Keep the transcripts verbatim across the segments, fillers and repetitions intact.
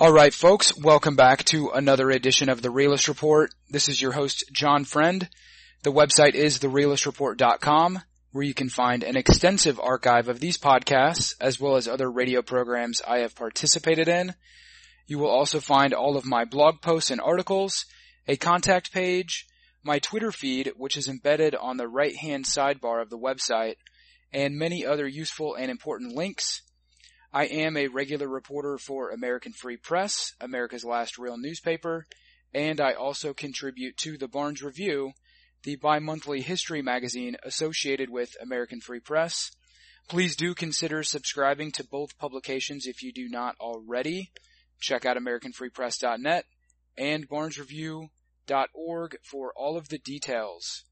All right, folks, welcome back to another edition of The Realist Report. This is your host, John Friend. The website is the realist report dot com, where you can find an extensive archive of these podcasts, as well as other radio programs I have participated in. You will also find all of my blog posts and articles, a contact page, my Twitter feed, which is embedded on the right-hand sidebar of the website, and many other useful and important links. I am a regular reporter for American Free Press, America's last real newspaper, and I also contribute to the Barnes Review, the bi-monthly history magazine associated with American Free Press. Please do consider subscribing to both publications if you do not already. Check out american free press dot net and barnes review dot org for all of the details.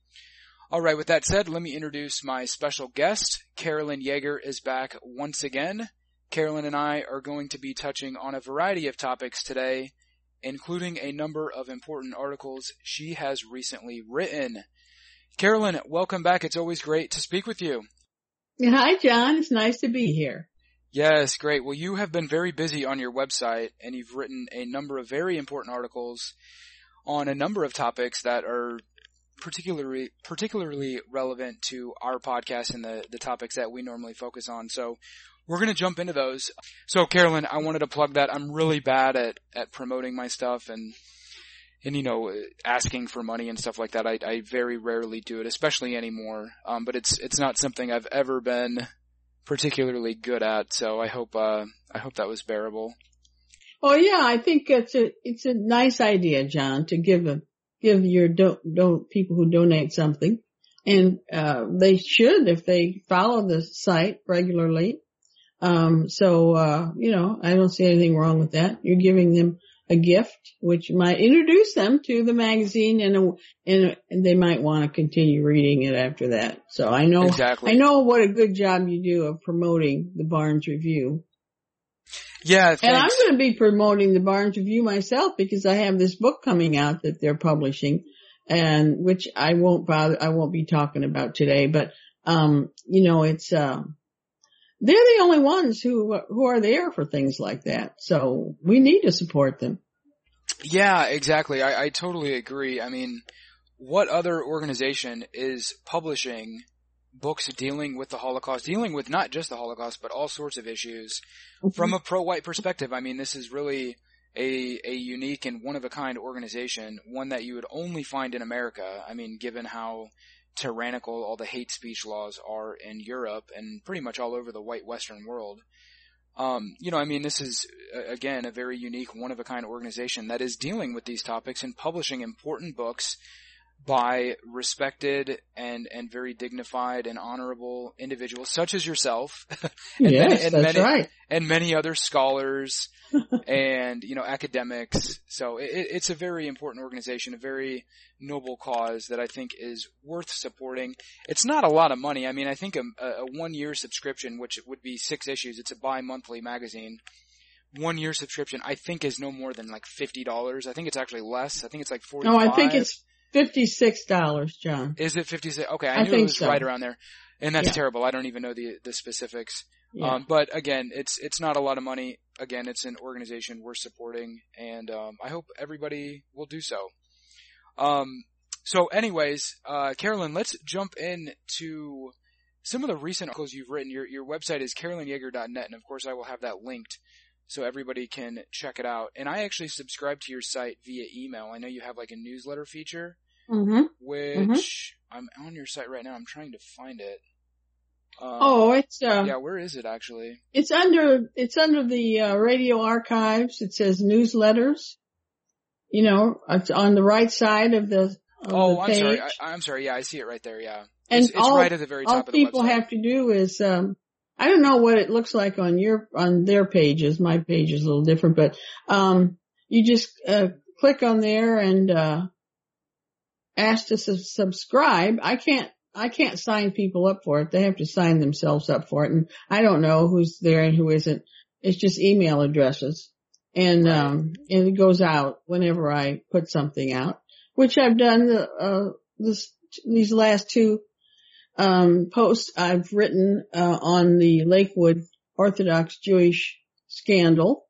All right, with that said, let me introduce my special guest. Carolyn Yeager is back once again. Carolyn and I are going to be touching on a variety of topics today, including a number of important articles she has recently written. Carolyn, welcome back. It's always great to speak with you. Hi, John. It's nice to be here. Yes, great. Well, you have been very busy on your website, and you've written a number of very important articles on a number of topics that are particularly particularly relevant to our podcast and the, the topics that we normally focus on. So we're going to jump into those. So, Carolyn, I wanted to plug that. I'm really bad at, at promoting my stuff and, and, you know, asking for money and stuff like that. I, I very rarely do it, especially anymore. Um, but it's, it's not something I've ever been particularly good at. So I hope, uh, I hope that was bearable. Oh yeah, I think it's a, it's a nice idea, John, to give a, give your don't, don't people who donate something. And, uh, they should if they follow the site regularly. Um, so, uh, you know, I don't see anything wrong with that. You're giving them a gift, which might introduce them to the magazine and, a, and, a, and they might want to continue reading it after that. So I know, exactly. I know what a good job you do of promoting the Barnes Review. Yeah, thanks. And I'm going to be promoting the Barnes Review myself because I have this book coming out that they're publishing and which I won't bother, I won't be talking about today, but, um, you know, it's, um, they're the only ones who, who are there for things like that. So we need to support them. Yeah, exactly. I, I totally agree. I mean, what other organization is publishing books dealing with the Holocaust, dealing with not just the Holocaust, but all sorts of issues mm-hmm. from a pro-white perspective? I mean, this is really a, a unique and one-of-a-kind organization, one that you would only find in America. I mean, given how tyrannical all the hate speech laws are in Europe and pretty much all over the white Western world. Um, you know, I mean, this is, again, a very unique, one-of-a-kind organization that is dealing with these topics and publishing important books by respected and, and very dignified and honorable individuals such as yourself. and yes, many, and that's many, right. And many other scholars and, you know, academics. So it, it's a very important organization, a very noble cause that I think is worth supporting. It's not a lot of money. I mean, I think a, a one-year subscription, which would be six issues, it's a bi-monthly magazine. One-year subscription, I think, is no more than like fifty dollars. I think it's actually less. I think it's like forty-five dollars. No, I think it's fifty-six dollars, John. Is it fifty-six? Okay, I, I knew think it was so. right around there. And that's yeah. terrible. I don't even know the the specifics. Yeah. Um, but again, it's it's not a lot of money. Again, it's an organization we're supporting, and um, I hope everybody will do so. Um, so anyways, uh, Carolyn, let's jump into some of the recent articles you've written. Your your website is carolyn yeager dot net, and of course I will have that linked so everybody can check it out. And I actually subscribe to your site via email. I know you have like a newsletter feature, mm-hmm. which mm-hmm. I'm on your site right now. I'm trying to find it. Um, oh, it's uh, yeah. Where is it actually? It's under it's under the uh, radio archives. It says newsletters. You know, it's on the right side of the. Of oh, the I'm page. sorry. I, I'm sorry. Yeah, I see it right there. Yeah, and it's, it's all, right at the very top all of the people website. have to do is um, I don't know what it looks like on your on their pages. My page is a little different, but um, you just uh, click on there and uh, ask to su- subscribe. I can't. I can't sign people up for it. They have to sign themselves up for it. And I don't know who's there and who isn't. It's just email addresses. And, right. um, and it goes out whenever I put something out, which I've done, the, uh, this, these last two, um, posts I've written, uh, on the Lakewood Orthodox Jewish scandal.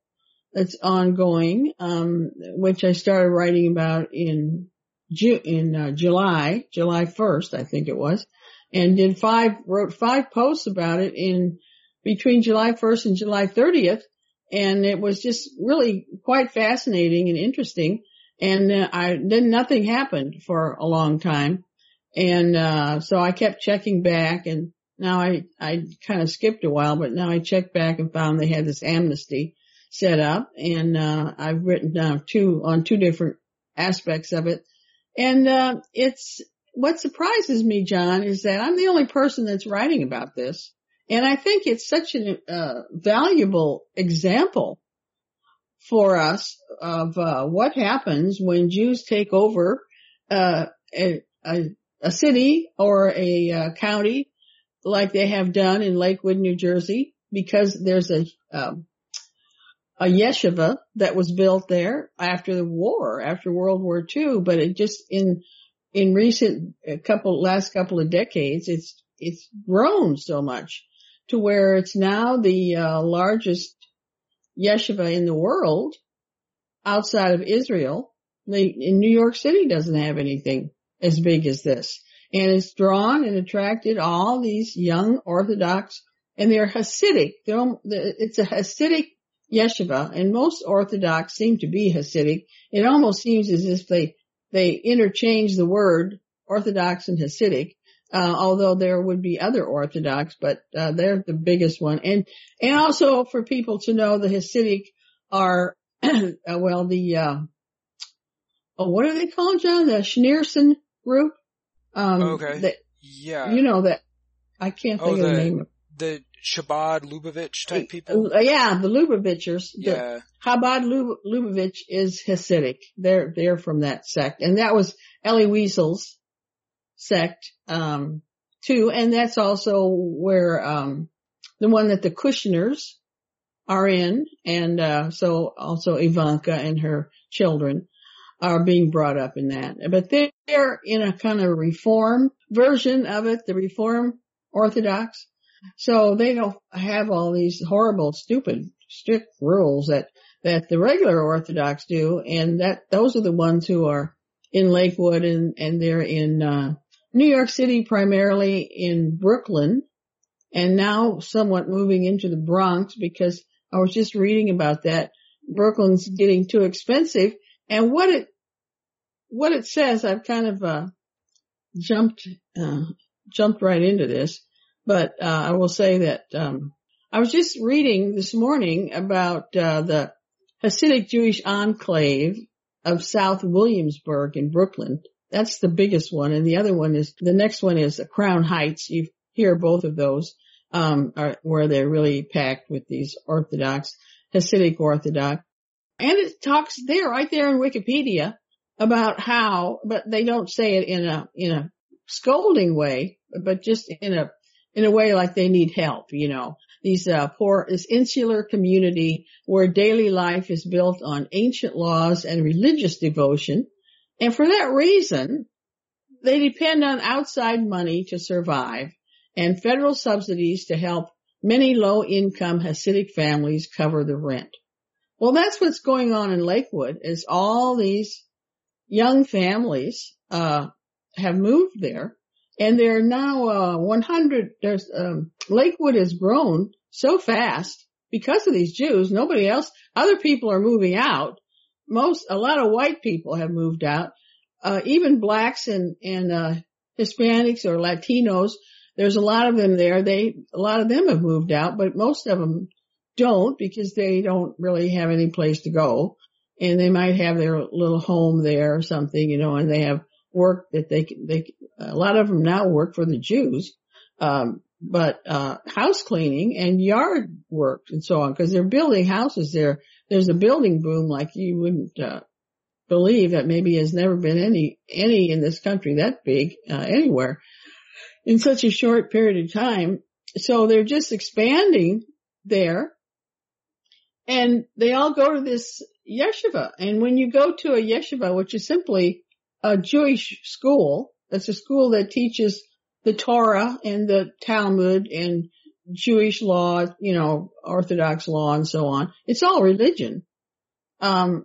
that's ongoing, um, which I started writing about in Ju- in uh, July, July first, I think it was, and did five, wrote five posts about it in between July first and July thirtieth. And it was just really quite fascinating and interesting. And uh, I, then nothing happened for a long time. And, uh, so I kept checking back, and now I, I kind of skipped a while, but now I checked back and found they had this amnesty set up, and, uh, I've written down two, on two different aspects of it. And, uh, it's, what surprises me, John, is that I'm the only person that's writing about this. And I think it's such a uh, valuable example for us of uh, what happens when Jews take over uh, a, a, a city or a uh, county like they have done in Lakewood, New Jersey, because there's a um, a yeshiva that was built there after the war, after World War Two. But it just in in recent a couple last couple of decades, it's it's grown so much to where it's now the uh, largest yeshiva in the world outside of Israel. They, in New York City doesn't have anything as big as this. And it's drawn and attracted all these young Orthodox, and they're Hasidic. They're, it's a Hasidic yeshiva, and most Orthodox seem to be Hasidic. It almost seems as if they, they interchange the word Orthodox and Hasidic. Uh, although there would be other Orthodox, but, uh, they're the biggest one. And, and also for people to know, the Hasidic are, uh, well, the, uh, oh, what are they called, John? The Schneerson group? Um, okay. That, yeah. You know that, I can't think oh, of the, the name of the Chabad Lubavitch type people? Uh, yeah, the Lubavitchers. Yeah. The Chabad Lub- Lubavitch is Hasidic. They're, they're from that sect. And that was Elie Wiesel's sect, um, too. And that's also where, um, the one that the Kushners are in. And, uh, so also Ivanka and her children are being brought up in that. But they're in a kind of reform version of it, the Reform Orthodox. So they don't have all these horrible, stupid, strict rules that, that the regular Orthodox do. And that, those are the ones who are in Lakewood, and, and they're in, uh, New York City, primarily in Brooklyn, and now somewhat moving into the Bronx, because I was just reading about that. Brooklyn's getting too expensive. And what it, what it says, I've kind of, uh, jumped, uh, jumped right into this, but, uh, I will say that, um, I was just reading this morning about, uh, the Hasidic Jewish enclave of South Williamsburg in Brooklyn. That's the biggest one. And the other one is, the next one is Crown Heights. You hear both of those, um, are where they're really packed with these Orthodox, Hasidic Orthodox. And it talks there, right there in Wikipedia, about how, but they don't say it in a, in a scolding way, but just in a, in a way like they need help, you know. These, uh, poor, this insular community where daily life is built on ancient laws and religious devotion. And for that reason, they depend on outside money to survive and federal subsidies to help many low-income Hasidic families cover the rent. Well, that's what's going on in Lakewood, is all these young families uh have moved there, and they're now uh one hundred. There's um Lakewood has grown so fast because of these Jews. Nobody else, other people are moving out. Most, a lot of white people have moved out. Uh, even blacks and, and, uh, Hispanics or Latinos, there's a lot of them there. They, a lot of them have moved out, but most of them don't, because they don't really have any place to go. And they might have their little home there or something, you know, and they have work that they can, they, a lot of them now work for the Jews. Um, but, uh, house cleaning and yard work and so on, because they're building houses there. There's a building boom like you wouldn't, uh, believe, that maybe has never been any, any in this country that big, uh, anywhere in such a short period of time. So they're just expanding there, and they all go to this yeshiva. And when you go to a yeshiva, which is simply a Jewish school, it's a school that teaches the Torah and the Talmud and Jewish law, you know, Orthodox law and so on. It's all religion. Um,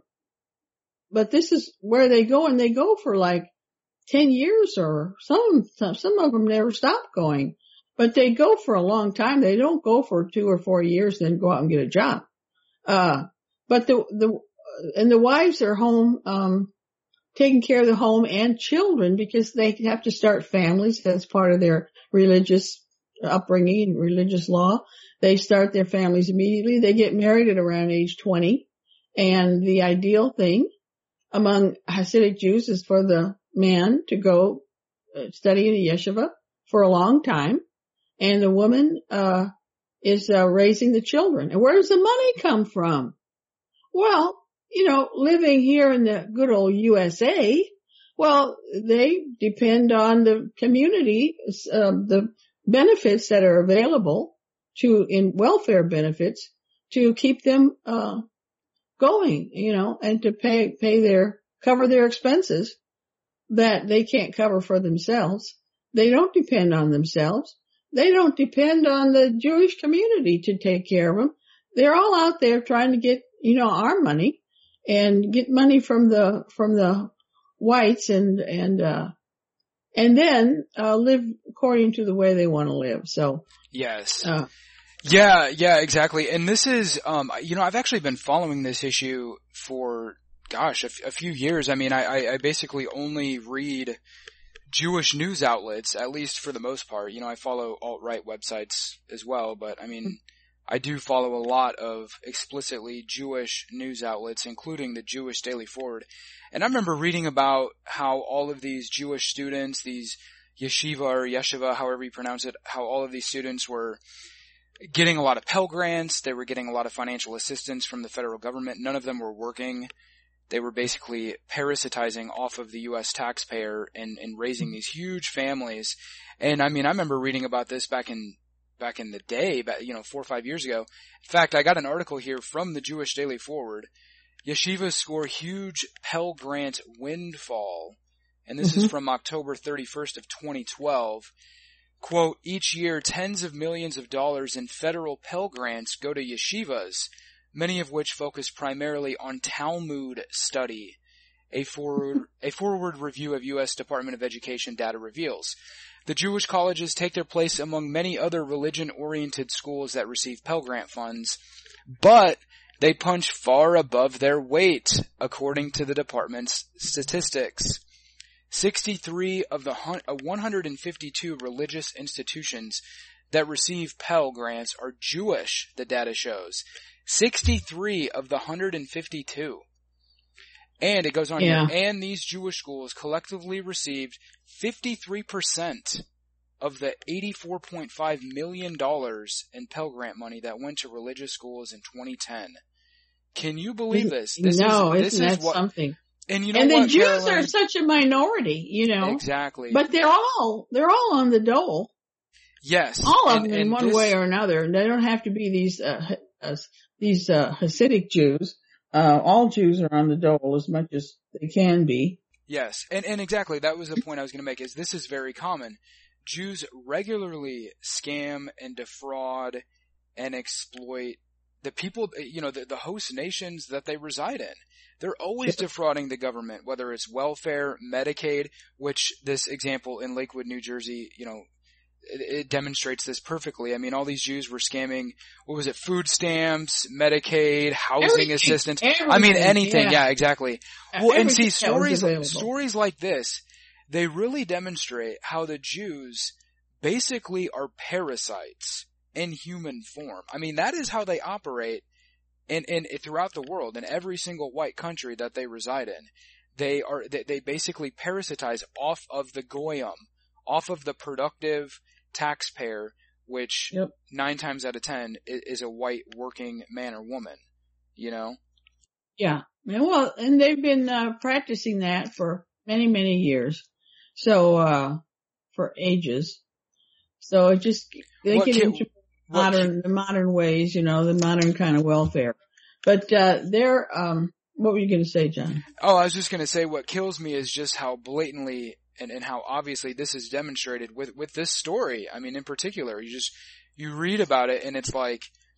but this is where they go, and they go for like ten years, or some, some of them never stop going, but they go for a long time. They don't go for two or four years and then go out and get a job. Uh, but the, the, and the wives are home, um, taking care of the home and children because they have to start families. That's part of their religious upbringing, religious law. They start their families immediately. They get married at around age twenty. And the ideal thing among Hasidic Jews is for the man to go study in a yeshiva for a long time, and the woman uh is uh, raising the children. And where does the money come from? Well, you know, living here in the good old U S A, well, they depend on the community, uh, the benefits that are available to in welfare benefits to keep them uh going, you know, and to pay pay their cover their expenses that they can't cover for themselves. They don't depend on themselves. They don't depend on the Jewish community to take care of them. They're all out there trying to get, you know, our money and get money from the, from the whites and, and, uh, and then, uh, live according to the way they want to live. So. Yes. Uh, yeah, yeah, exactly. And this is, um, you know, I've actually been following this issue for, gosh, a, f- a few years. I mean, I, I, I basically only read Jewish news outlets, at least for the most part. You know, I follow alt-right websites as well, but I mean, I do follow a lot of explicitly Jewish news outlets, including the Jewish Daily Forward. And I remember reading about how all of these Jewish students, these yeshiva or yeshiva, however you pronounce it, how all of these students were getting a lot of Pell Grants. They were getting a lot of financial assistance from the federal government. None of them were working. They were basically parasitizing off of the U S taxpayer and, and raising these huge families. And I mean, I remember reading about this back in, back in the day, back, you know, four or five years ago. In fact, I got an article here from the Jewish Daily Forward. Yeshivas score huge Pell Grant windfall. And this mm-hmm. is from October thirty-first of twenty twelve. Quote, each year tens of millions of dollars in federal Pell Grants go to yeshivas, many of which focus primarily on Talmud study, a forward, a forward review of U S Department of Education data reveals. The Jewish colleges take their place among many other religion-oriented schools that receive Pell Grant funds, but they punch far above their weight, according to the department's statistics. sixty-three of the one hundred fifty-two religious institutions that receive Pell Grants are Jewish, the data shows. sixty-three of the one hundred fifty-two. And it goes on yeah. here, and these Jewish schools collectively received fifty-three percent of the eighty-four point five million dollars in Pell Grant money that went to religious schools in twenty ten. Can you believe this? This no, is, this isn't is that what, something? And you know and what, the Jews Caroline? are such a minority, you know. Exactly. But they're all, they're all on the dole. Yes. All of and, them in one this, way or another. They don't have to be these, uh, uh these, uh, Hasidic Jews. Uh, all Jews are on the dole as much as they can be. Yes. And, and exactly, that was the point I was going to make, is this is very common. Jews regularly scam and defraud and exploit the people, you know, the, the host nations that they reside in. They're always defrauding the government, whether it's welfare, Medicaid, which this example in Lakewood, New Jersey, you know, it, it demonstrates this perfectly. I mean, all these Jews were scamming, what was it, food stamps, Medicaid, housing everything, assistance. everything, I mean, anything. Yeah, yeah exactly. Well, everything and see, stories, available. stories like this, they really demonstrate how the Jews basically are parasites in human form. I mean, that is how they operate. In, in, throughout the world, in every single white country that they reside in, they are, they, they basically parasitize off of the goyim, off of the productive taxpayer, which yep. nine times out of ten is, is a white working man or woman, you know? Yeah. Well, and they've been, uh, practicing that for many, many years. So, uh, for ages. So it just, they What get can, into modern, the modern ways, you know, the modern kind of welfare. But, uh, they're, um, what were you going to say, John? Oh, I was just going to say what kills me is just how blatantly and, and how obviously this is demonstrated with, with this story. I mean, in particular, you just, you read about it and it's like,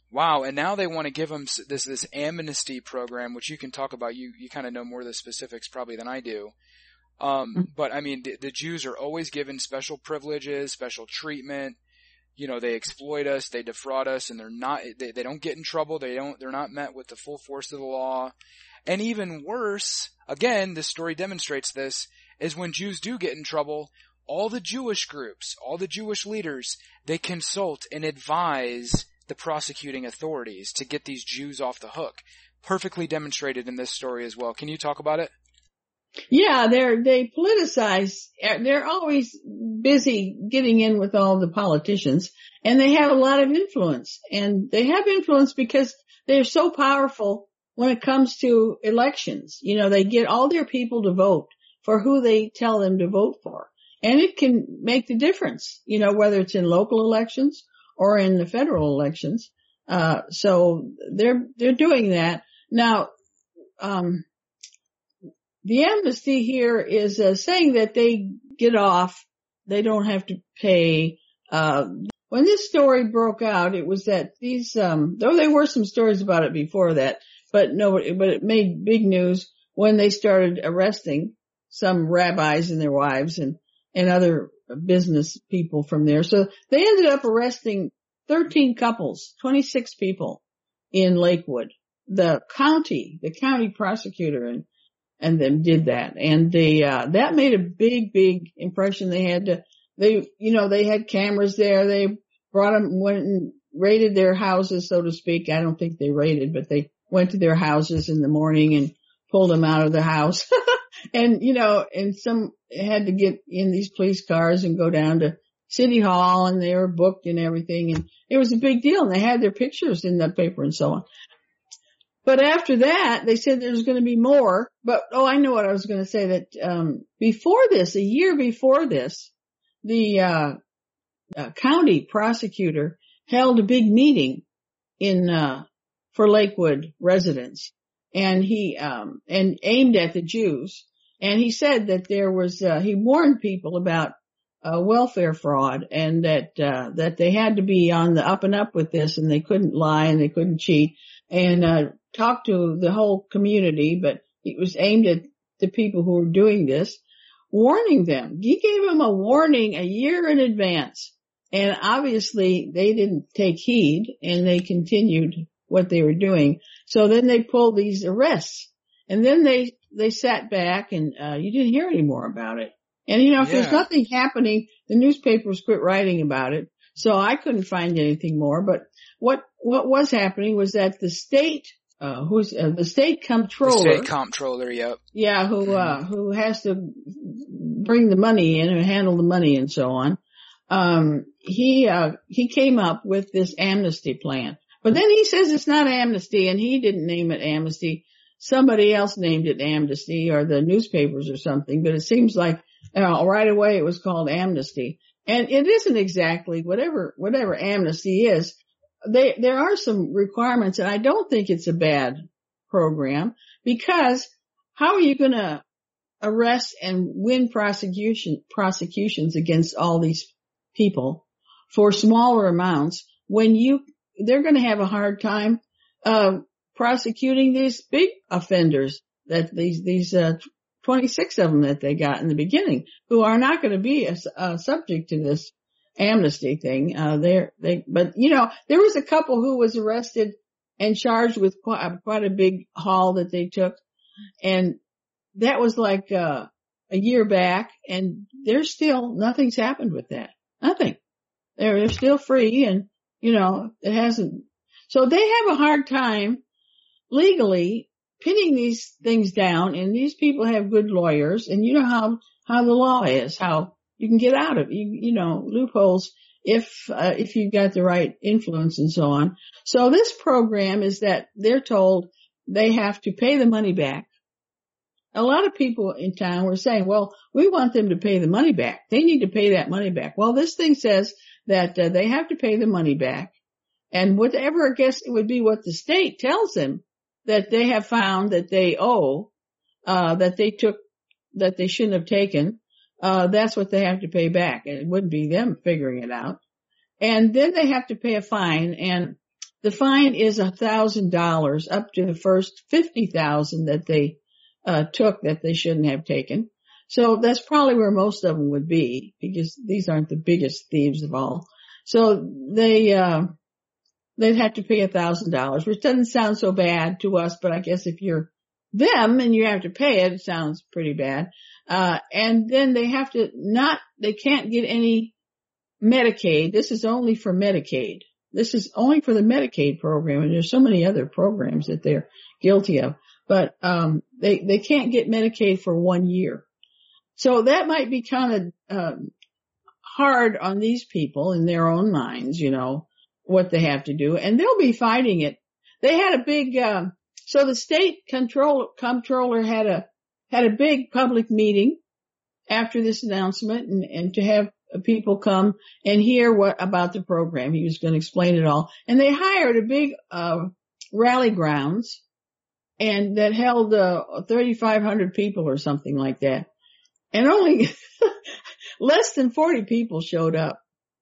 Wow, and now they want to give them this this amnesty program, which you can talk about. You you kind of know more of the specifics probably than I do. Um, but I mean, the, the Jews are always given special privileges, special treatment. You know, they exploit us, they defraud us, and they're not. They, they don't get in trouble. They don't. They're not met with the full force of the law. And even worse, again, this story demonstrates this, is when Jews do get in trouble, all the Jewish groups, all the Jewish leaders, they consult and advise the prosecuting authorities to get these Jews off the hook. Perfectly demonstrated in this story as well. Can you talk about it? Yeah, they're, they politicize, they're always busy getting in with all the politicians, and they have a lot of influence. And they have influence because they're so powerful when it comes to elections. You know, they get all their people to vote for who they tell them to vote for. And it can make the difference, you know, whether it's in local elections or in the federal elections. Uh, so they're, they're doing that. Now, um, the amnesty here is uh, saying that they get off, they don't have to pay. Uh, when this story broke out, it was that these, um, though there were some stories about it before that, but no, but it made big news when they started arresting some rabbis and their wives and, and other business people from there. So they ended up arresting thirteen couples, twenty-six people in Lakewood. The county, the county prosecutor and, and them did that. And they, uh, that made a big, big impression. They had to, they, you know, they had cameras there. They brought them, went and raided their houses, so to speak. I don't think they raided, but they went to their houses in the morning and pulled them out of the house. And, you know, and some had to get in these police cars and go down to City Hall, and they were booked and everything. And it was a big deal, and they had their pictures in the paper and so on. But after that, they said there's going to be more. But, oh, I know what I was going to say, that um before this, a year before this, the uh, uh county prosecutor held a big meeting in uh for Lakewood residents, and he um and aimed at the Jews. And he said that there was uh he warned people about uh welfare fraud, and that uh that they had to be on the up and up with this, and they couldn't lie and they couldn't cheat, and uh talk to the whole community. But it was aimed at the people who were doing this, warning them. He gave them a warning a year in advance, and obviously they didn't take heed, and they continued what they were doing. So then they pulled these arrests, and then they they sat back, and uh you didn't hear any more about it. And you know, if yeah. there's nothing happening, the newspapers quit writing about it. So I couldn't find anything more. But what what was happening was that the state uh who's uh, the state comptroller, the state comptroller, yep, yeah, who uh who has to bring the money in and handle the money and so on. Um, he uh he came up with this amnesty plan. But then he says it's not amnesty, and he didn't name it amnesty. Somebody else named it amnesty, or the newspapers or something. But it seems like uh, right away it was called amnesty. And it isn't exactly whatever, whatever amnesty is. They, there are some requirements, and I don't think it's a bad program, because how are you going to arrest and win prosecution, prosecutions against all these people for smaller amounts when you, they're going to have a hard time, uh, prosecuting these big offenders, that these, these, uh, twenty-six of them that they got in the beginning, who are not going to be a, a subject to this amnesty thing. Uh, they're, they, but you know, there was a couple who was arrested and charged with quite, quite a big haul that they took. And that was like, uh, a year back, and there's still, nothing's happened with that. Nothing. They're, they're still free, and, you know, it hasn't. So they have a hard time legally pinning these things down, and these people have good lawyers, and you know how, how the law is, how you can get out of, you, you know, loopholes if, uh, if you've got the right influence and so on. So this program is that they're told they have to pay the money back. A lot of people in town were saying, well, we want them to pay the money back. They need to pay that money back. Well, this thing says that uh, they have to pay the money back, and whatever, I guess it would be what the state tells them that they have found that they owe, uh, that they took, that they shouldn't have taken, uh, that's what they have to pay back. And it wouldn't be them figuring it out. And then they have to pay a fine, and the fine is a thousand dollars up to the first fifty thousand that they uh took that they shouldn't have taken. So that's probably where most of them would be, because these aren't the biggest thieves of all. So they uh they'd have to pay a thousand dollars, which doesn't sound so bad to us, but I guess if you're them and you have to pay it, it sounds pretty bad. Uh and then they have to not they can't get any Medicaid. This is only for Medicaid. This is only for the Medicaid program, and there's so many other programs that they're guilty of. But um they they can't get Medicaid for one year. So that might be kind of um hard on these people in their own minds, you know, what they have to do, and they'll be fighting it. They had a big um so the state control comptroller had a had a big public meeting after this announcement, and, and to have people come and hear what about the program. He was going to explain it all. And they hired a big uh rally grounds, and that held uh thirty-five hundred people or something like that. And only less than forty people showed up.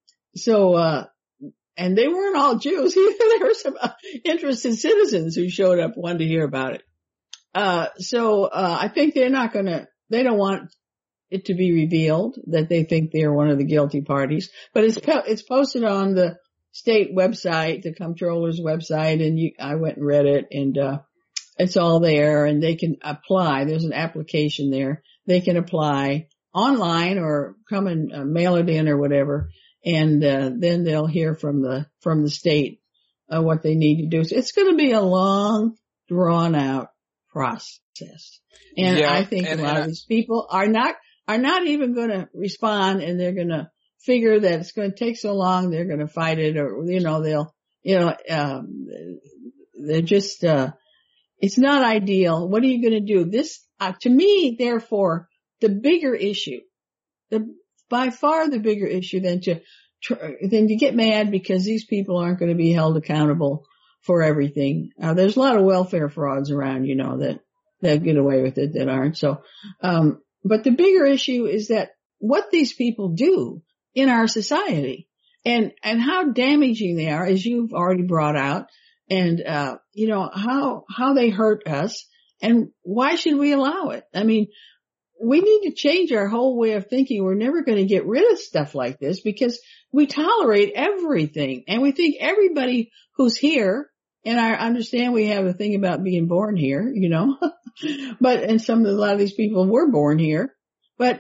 So uh and they weren't all Jews either. There were some uh, interested citizens who showed up, wanted to hear about it. Uh so uh I think they're not going to they don't want it to be revealed that they think they're one of the guilty parties, but it's po- it's posted on the state website, the comptroller's website, and you, I went and read it, and uh it's all there, and they can apply. There's an application there. They can apply online or come and uh, mail it in or whatever, and uh, then they'll hear from the from the state uh, what they need to do. So it's going to be a long, drawn out process, and yeah, I think and, a lot and of these people are not. are not even going to respond, and they're going to figure that it's going to take so long, they're going to fight it, or, you know, they'll, you know, um, they're just, uh, it's not ideal. What are you going to do? This, uh, to me, therefore, the bigger issue, the, by far the bigger issue than to, than to get mad because these people aren't going to be held accountable for everything. Uh, there's a lot of welfare frauds around, you know, that, that get away with it that aren't. So, um, but the bigger issue is that what these people do in our society, and, and how damaging they are, as you've already brought out, and, uh, you know, how, how they hurt us, and why should we allow it? I mean, we need to change our whole way of thinking. We're never going to get rid of stuff like this because we tolerate everything, and we think everybody who's here, and I understand we have a thing about being born here, you know, but, and some, a lot of these people were born here, but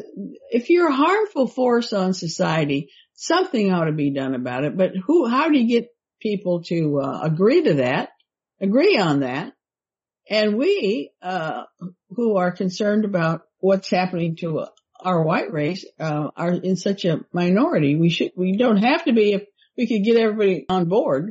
if you're a harmful force on society, something ought to be done about it. But who, how do you get people to uh, agree to that, agree on that? And we, uh, who are concerned about what's happening to uh, our white race, uh, are in such a minority. We should, we don't have to be if we could get everybody on board.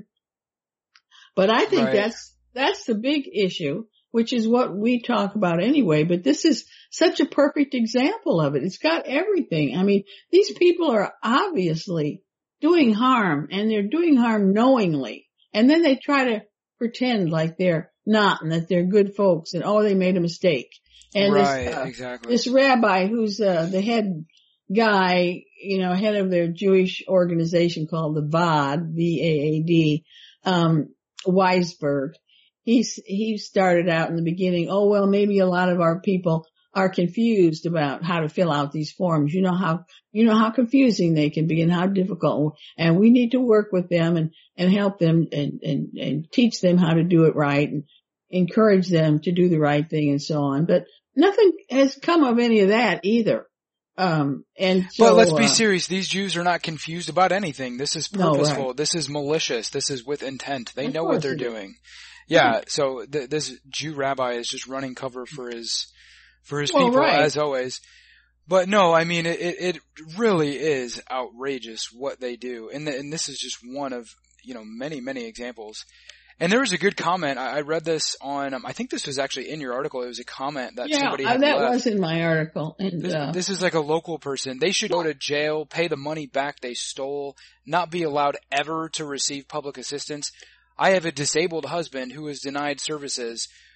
But I think right. that's, that's the big issue, which is what we talk about anyway. But this is such a perfect example of it. It's got everything. I mean, these people are obviously doing harm, and they're doing harm knowingly. And then they try to pretend like they're not, and that they're good folks, and oh, they made a mistake. And right, this, uh, exactly. this rabbi who's uh, the head guy, you know, head of their Jewish organization called the V A D, V A A D, um, Weisberg. He's, he started out in the beginning, oh, well, maybe a lot of our people are confused about how to fill out these forms. You know how, you know how confusing they can be and how difficult. And we need to work with them and, and help them and, and, and teach them how to do it right and encourage them to do the right thing and so on. But nothing has come of any of that either. Um, and so, but let's be uh, serious. These Jews are not confused about anything. This is purposeful. No, right. This is malicious. This is with intent. They of know what they're it. doing. Yeah. So th- this Jew rabbi is just running cover for his, for his well, people right. as always. But no, I mean, it, it really is outrageous what they do. And, the, and this is just one of, you know, many, many examples. And there was a good comment. I, I read this on, um, I think this was actually in your article. It was a comment that yeah, somebody had that left. was in my article. And, This, uh, this is like a local person. They should go to jail, pay the money back they stole, not be allowed ever to receive public assistance. I have a disabled husband who was denied services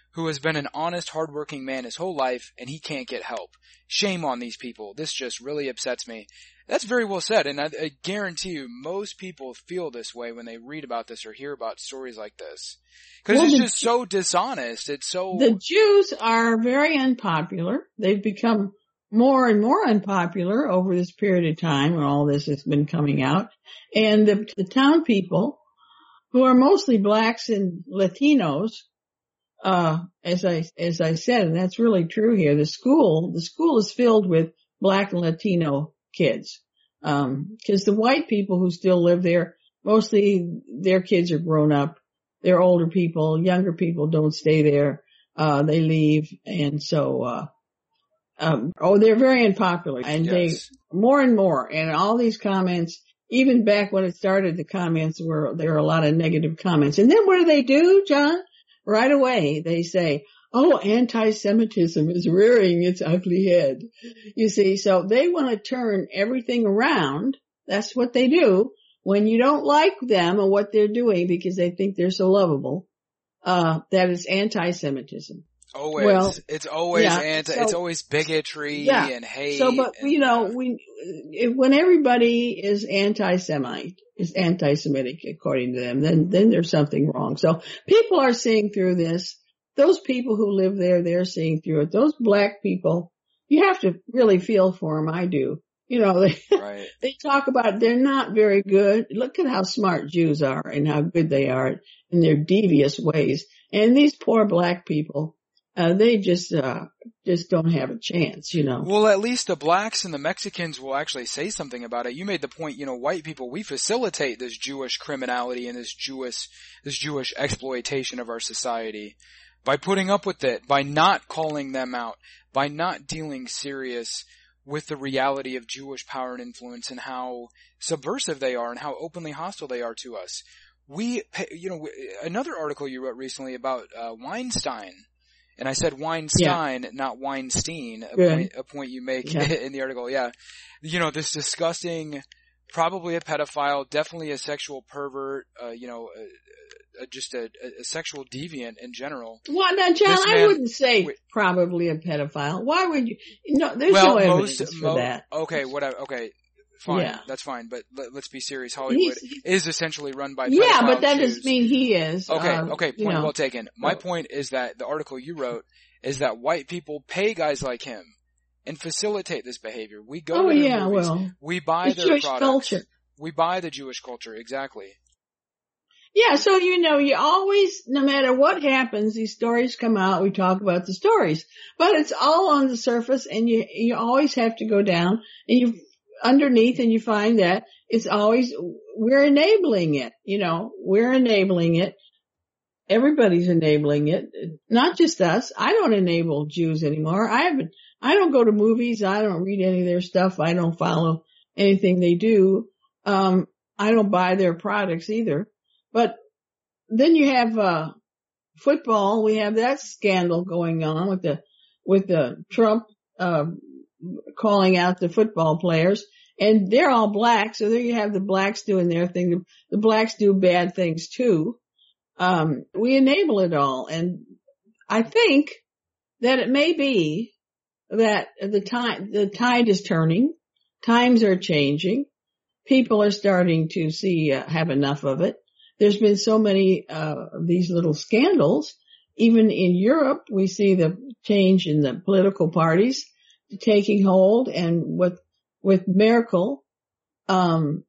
who has been an honest, hardworking man his whole life, and he can't get help. Shame on these people. This just really upsets me. That's very well said, and I, I guarantee you most people feel this way when they read about this or hear about stories like this. Because well, it's the, just so dishonest. It's so... The Jews are very unpopular. They've become more and more unpopular over this period of time when all this has been coming out. And the, the town people, who are mostly blacks and Latinos, uh, as I, as I said, and that's really true here, the school, the school is filled with black and Latino kids. Um, cause the white people who still live there, mostly their kids are grown up. They're older people, younger people don't stay there. Uh, they leave. And so, uh, um, oh, they're very unpopular and yes. they more and more. And all these comments, even back when it started, the comments were, there were a lot of negative comments. And then what do they do, John? Right away, they say, oh, anti-Semitism is rearing its ugly head. You see, so they want to turn everything around. That's what they do when you don't like them or what they're doing because they think they're so lovable. Uh, that is anti-Semitism. Always. Well, it's always yeah, anti, so, it's always bigotry yeah. and hate. So, but, and, you know, we, when everybody is anti-Semite, is anti-Semitic according to them, then, then there's something wrong. So people are seeing through this. Those people who live there, they're seeing through it. Those black people, you have to really feel for them. I do. You know, they, right. they talk about they're not very good. Look at how smart Jews are and how good they are in their devious ways. And these poor black people, uh, they just, uh, just don't have a chance, you know. Well, at least the blacks and the Mexicans will actually say something about it. You made the point, you know, white people, we facilitate this Jewish criminality and this Jewish, this Jewish exploitation of our society. By putting up with it, by not calling them out, by not dealing serious with the reality of Jewish power and influence and how subversive they are and how openly hostile they are to us. We, you know, another article you wrote recently about uh, Weinstein, and I said Weinstein, yeah. not Weinstein, a, yeah. point, a point you make yeah. in the article, yeah. You know, this disgusting, probably a pedophile, definitely a sexual pervert, uh, you know, uh, Uh, just a, a sexual deviant in general. Well, now, John, man, I wouldn't say wait, probably a pedophile. Why would you? No, there's well, no evidence most, for mo- that. Okay, whatever. Okay, fine, yeah. that's fine. But let, let's be serious. Hollywood He's, is essentially run by yeah, but that Jews. doesn't mean he is. Okay, uh, okay, point you know. well taken. My point is that the article you wrote is that white people pay guys like him and facilitate this behavior. We go oh, to their yeah, movies. Well, we buy it's their Jewish products. Culture. We buy the Jewish culture, exactly. Yeah, so you know, you always, no matter what happens, these stories come out, we talk about the stories. But it's all on the surface and you you always have to go down and you underneath and you find that it's always, we're enabling it, you know, we're enabling it. Everybody's enabling it. Not just us. I don't enable Jews anymore. I haven't, I don't go to movies. I don't read any of their stuff. I don't follow anything they do. Um, I don't buy their products either. But then you have, uh, football. We have that scandal going on with the, with the Trump, uh, calling out the football players and they're all black. So there you have the blacks doing their thing. The, the blacks do bad things too. Um, we enable it all. And I think that it may be that the time, the tide is turning. Times are changing. People are starting to see, uh, have enough of it. There's been so many, uh, these little scandals. Even in Europe, we see the change in the political parties taking hold and with, with Merkel, um,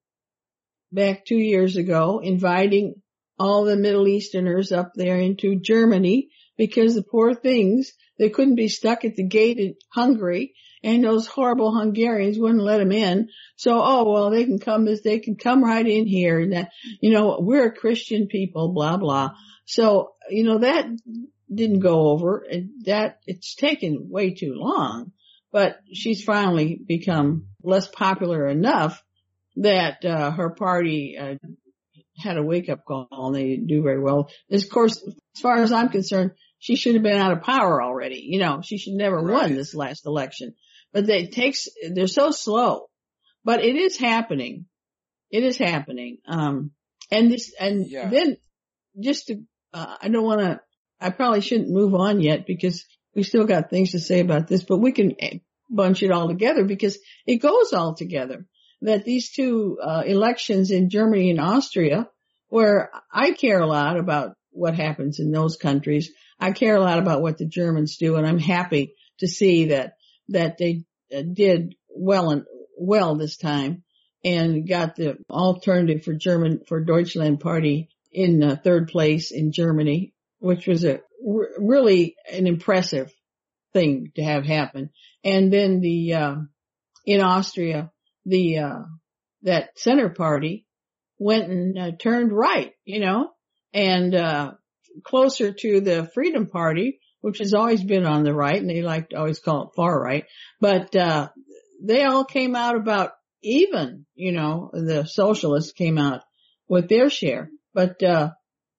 back two years ago, inviting all the Middle Easterners up there into Germany because the poor things, they couldn't be stuck at the gate in Hungary and those horrible Hungarians wouldn't let them in. So, oh, well, they can come, they can come right in here and that, you know, we're a Christian people, blah, blah. So, you know, that didn't go over and that it's taken way too long, but she's finally become less popular enough that, uh, her party, uh, had a wake up call and they didn't do very well. Of course, as far as I'm concerned, she should have been out of power already. You know, she should never right. won this last election, but they takes, they're so slow, but it is happening. It is happening. Um, and this, and yeah. then just to, uh, I don't want to, I probably shouldn't move on yet because we still got things to say about this, but we can bunch it all together because it goes all together. That these two uh, elections in Germany and Austria, where I care a lot about what happens in those countries, I care a lot about what the Germans do, and I'm happy to see that that they uh, did well and well this time and got the alternative for German for Deutschland party in uh, third place in Germany, which was a r- really an impressive thing to have happen. And then the uh, in Austria, the uh that center party went and uh, turned right, you know, and uh closer to the Freedom Party, which has always been on the right, and they like to always call it far right, but uh they all came out about even, you know, the socialists came out with their share. But uh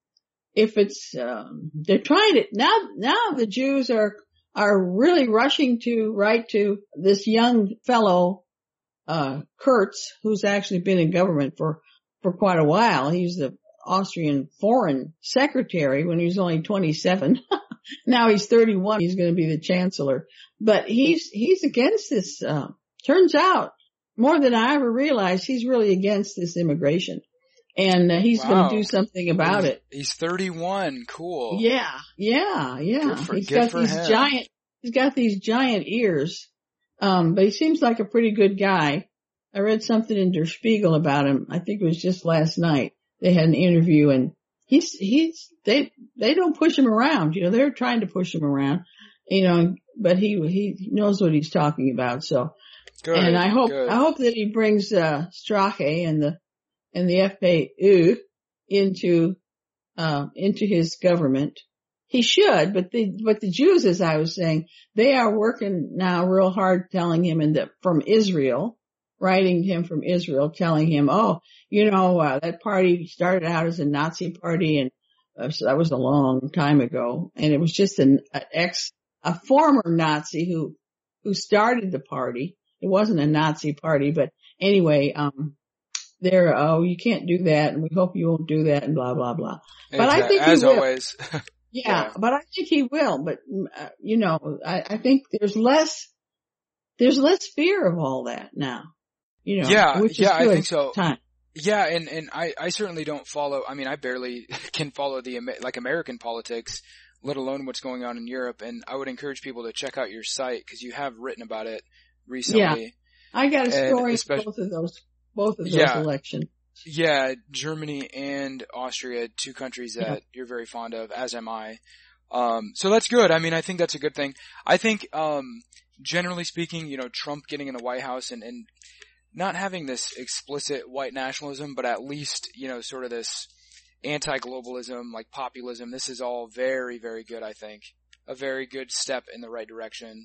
if it's um they're trying to now now the Jews are are really rushing to write to this young fellow uh Kurz, who's actually been in government for for quite a while. He's the Austrian foreign secretary when he was only twenty-seven. Now he's thirty-one. He's going to be the chancellor. But he's he's against this. Uh, turns out, more than I ever realized, he's really against this immigration, and uh, he's Wow. going to do something about he's, it. He's thirty-one. Cool. Yeah, yeah, yeah. Good for, he's good got for these him. giant. He's got these giant ears. Um, but he seems like a pretty good guy. I read something in Der Spiegel about him. I think it was just last night. They had an interview, and he's he's they they don't push him around. You know, they're trying to push him around. You know, but he he knows what he's talking about. So, Good, and I hope good. I hope that he brings uh Strache and the and the F P U into uh into his government. He should, but the but the Jews, as I was saying, they are working now real hard, telling him in the from Israel, writing him from Israel, telling him, oh, you know, uh, that party started out as a Nazi party, and uh, so that was a long time ago, and it was just an, an ex, a former Nazi who who started the party. It wasn't a Nazi party, but anyway, um, they're oh, you can't do that, and we hope you won't do that, and blah blah blah. But Exactly. I think as he will. always. Yeah, Yeah. but I think he will. But uh, you know, I, I think there's less, there's less fear of all that now. You know, Yeah, which yeah, is good I think so. time. Yeah, and and I I certainly don't follow. I mean, I barely can follow the Ama- like American politics, let alone what's going on in Europe. And I would encourage people to check out your site because you have written about it recently. Yeah, I got a And story especially- both of those, both of those Yeah. elections. Yeah, Germany and Austria, two countries that Yeah. you're very fond of, as am I. Um, so that's good. I mean, I think that's a good thing. I think, um, generally speaking, you know, Trump getting in the White House and, and not having this explicit white nationalism, but at least, you know, sort of this anti-globalism, like populism, this is all very, very good, I think. A very good step in the right direction.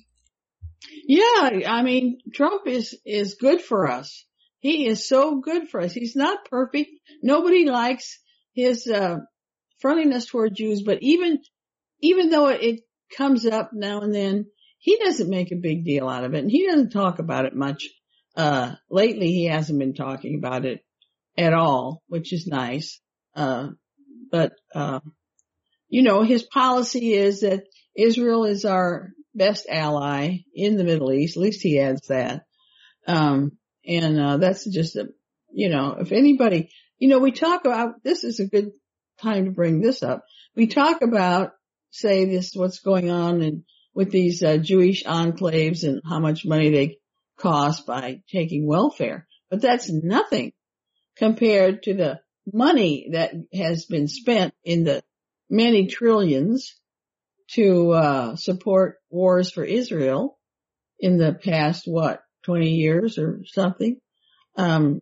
Yeah, I mean, Trump is is good for us. He is so good for us. He's not perfect. Nobody likes his uh friendliness toward Jews, but even even though it comes up now and then, he doesn't make a big deal out of it, and he doesn't talk about it much. Uh lately he hasn't been talking about it at all, which is nice. Uh but uh you know, his policy is that Israel is our best ally in the Middle East. At least he adds that. Um And, uh, that's just a, you know, if anybody, you know, we talk about, this is a good time to bring this up. We talk about, say this, what's going on and with these, uh, Jewish enclaves and how much money they cost by taking welfare. But that's nothing compared to the money that has been spent in the many trillions to, uh, support wars for Israel in the past, what? twenty years or something. Um,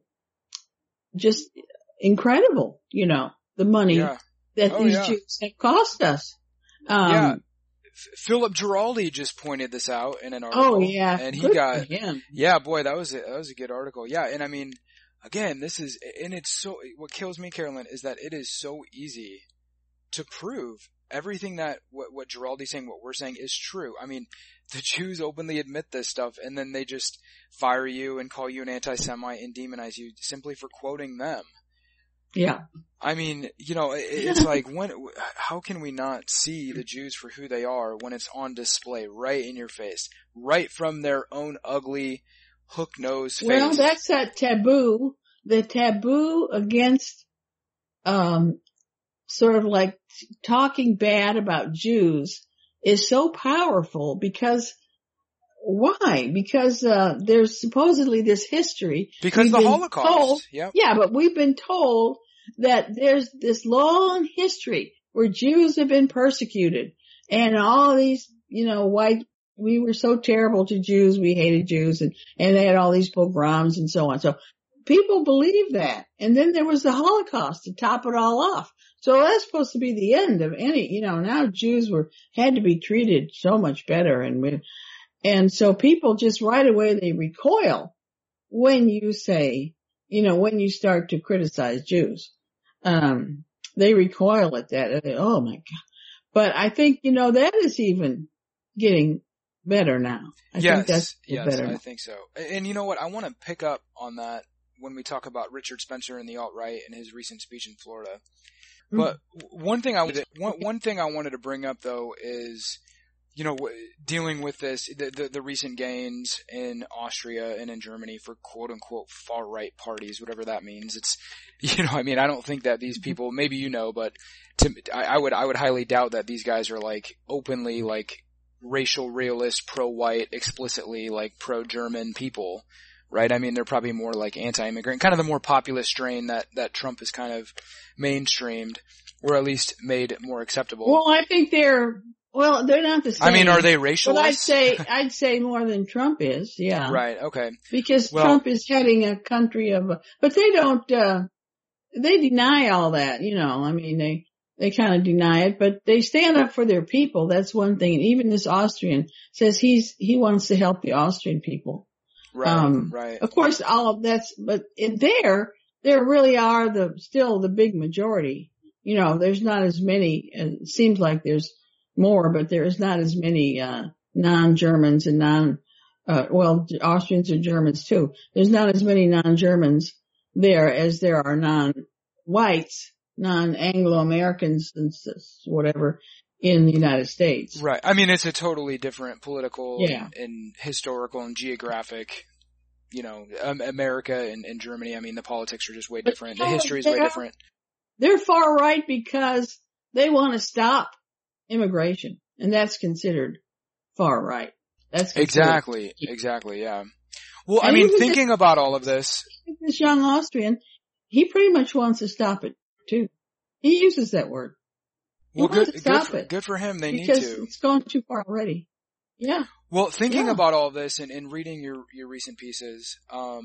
just incredible, you know, the money Yeah. that Oh, these yeah. Jews have cost us. Um, Yeah. F- Philip Giraldi just pointed this out in an article. Oh yeah. And he Good got, for him. yeah, boy, that was a, that was a good article. Yeah. And I mean, again, this is, and it's so, what kills me, Carolyn, is that it is so easy to prove everything that what, what Giraldi's saying, what we're saying is true. I mean, the Jews openly admit this stuff and then they just fire you and call you an anti-Semite and demonize you simply for quoting them. Yeah. I mean, you know, it's like when, how can we not see the Jews for who they are when it's on display right in your face, right from their own ugly hook-nosed face? Well, that's that taboo, the taboo against, um, sort of like talking bad about Jews is so powerful because why? Because, uh, there's supposedly this history. Because the Holocaust. Told, yep. Yeah, but we've been told that there's this long history where Jews have been persecuted and all these, you know, white, we were so terrible to Jews, we hated Jews and, and they had all these pogroms and so on. So people believe that. And then there was the Holocaust to top it all off. So that's supposed to be the end of any, you know, now Jews were, had to be treated so much better and we, and so people just right away, they recoil when you say, you know, when you start to criticize Jews. Um, they recoil at that. They, oh my God. But I think, you know, that is even getting better now. I yes, think that's yes, better I now. think so. And you know what? I want to pick up on that when we talk about Richard Spencer and the alt-right and his recent speech in Florida. Mm-hmm. But one thing I wanted, one, one thing I wanted to bring up though is, you know, dealing with this, the, the, the recent gains in Austria and in Germany for quote unquote far right parties, whatever that means. It's, you know, I mean, I don't think that these people, maybe you know, but to, I, I would, I would highly doubt that these guys are like openly like racial realist, pro-white, explicitly like pro-German people, right? I mean, they're probably more like anti-immigrant, kind of the more populist strain that, that Trump has kind of mainstreamed or at least made more acceptable. Well, I think they're, Well, they're not the same. I mean, are they racialists? But I'd say, I'd say more than Trump is, yeah. Right, okay. Because well, Trump is heading a country of, but they don't, uh, they deny all that, you know, I mean, they, they kind of deny it, but they stand up for their people. That's one thing. And even this Austrian says he's, he wants to help the Austrian people. Right, um, right. Of course, all of that's, but in there, there really are the, still the big majority. You know, there's not as many, and it seems like there's more, but there's not as many, uh, non-Germans and non, uh, well, Austrians are Germans too. There's not as many non-Germans there as there are non-whites, non-Anglo-Americans and whatever in the United States. Right. I mean, it's a totally different political yeah. and, and historical and geographic, you know, um, America and, and Germany. I mean, the politics are just way different. The history is way different. They're far right because they want to stop immigration, and that's considered far right. That's exactly, exactly, yeah. Well, and I mean, thinking this, about all of this, this young Austrian, he pretty much wants to stop it too. He uses that word. He well, wants good, to stop good, for, it good for him. They because need to. It's gone too far already. Yeah. Well, thinking yeah. about all this and, and reading your your recent pieces, um,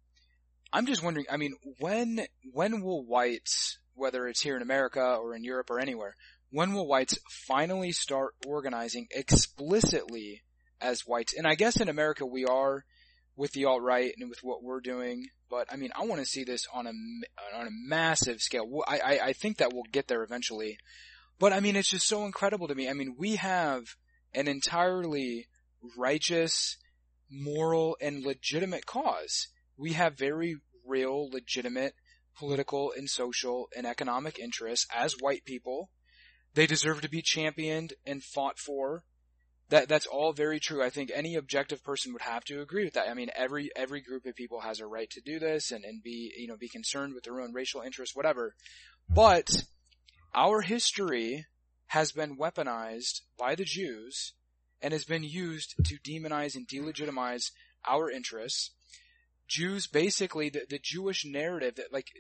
I'm just wondering. I mean, when when will whites, whether it's here in America or in Europe or anywhere, when will whites finally start organizing explicitly as whites? And I guess in America we are with the alt-right and with what we're doing, but I mean, I want to see this on a, on a massive scale. I, I, I think that we'll get there eventually, but I mean, it's just so incredible to me. I mean, we have an entirely righteous, moral, and legitimate cause. We have very real, legitimate political and social and economic interests as white people. They deserve to be championed and fought for. That that's all very true. I think any objective person would have to agree with that. I mean, every every group of people has a right to do this and, and be, you know, be concerned with their own racial interests, whatever. But our history has been weaponized by the Jews and has been used to demonize and delegitimize our interests. Jews basically, the, the Jewish narrative that like,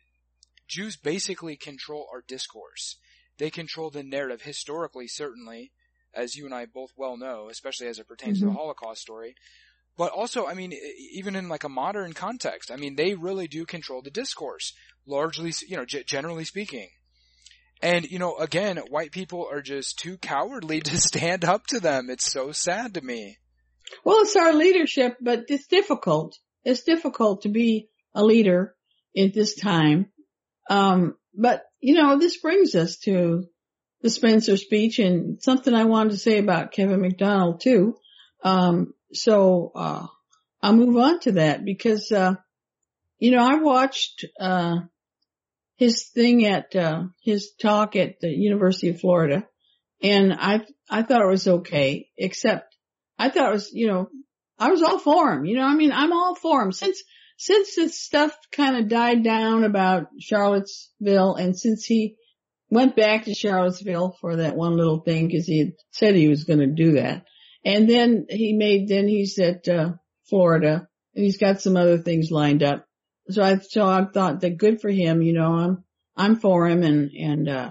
Jews basically control our discourse. They control the narrative historically, certainly, as you and I both well know, especially as it pertains mm-hmm. to the Holocaust story. But also, I mean, even in like a modern context, I mean, they really do control the discourse, largely, you know, g- generally speaking. And, you know, again, white people are just too cowardly to stand up to them. It's so sad to me. Well, it's our leadership, but it's difficult. It's difficult to be a leader at this time. Um, but, you know, this brings us to the Spencer speech and something I wanted to say about Kevin McDonald too. Um, so, uh, I'll move on to that because, uh, you know, I watched, uh, his thing at, uh, his talk at the University of Florida. And I, I thought it was okay, except I thought it was, you know, I was all for him. You know, I mean, I'm all for him since, since this stuff kind of died down about Charlottesville, and since he went back to Charlottesville for that one little thing, because he had said he was going to do that. And then he made, then he's at, uh, Florida, and he's got some other things lined up. So I, so I thought that good for him, you know, I'm, I'm for him, and, and, uh,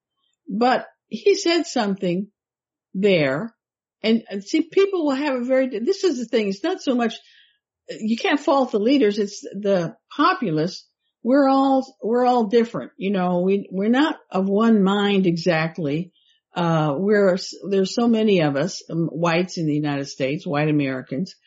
but he said something there, and, and see, people will have a very, this is the thing, it's not so much, you can't fault the leaders, it's the populace. We're all, we're all different, you know, we, we're not of one mind exactly. Uh, we're, there's so many of us, um, whites in the United States, white Americans.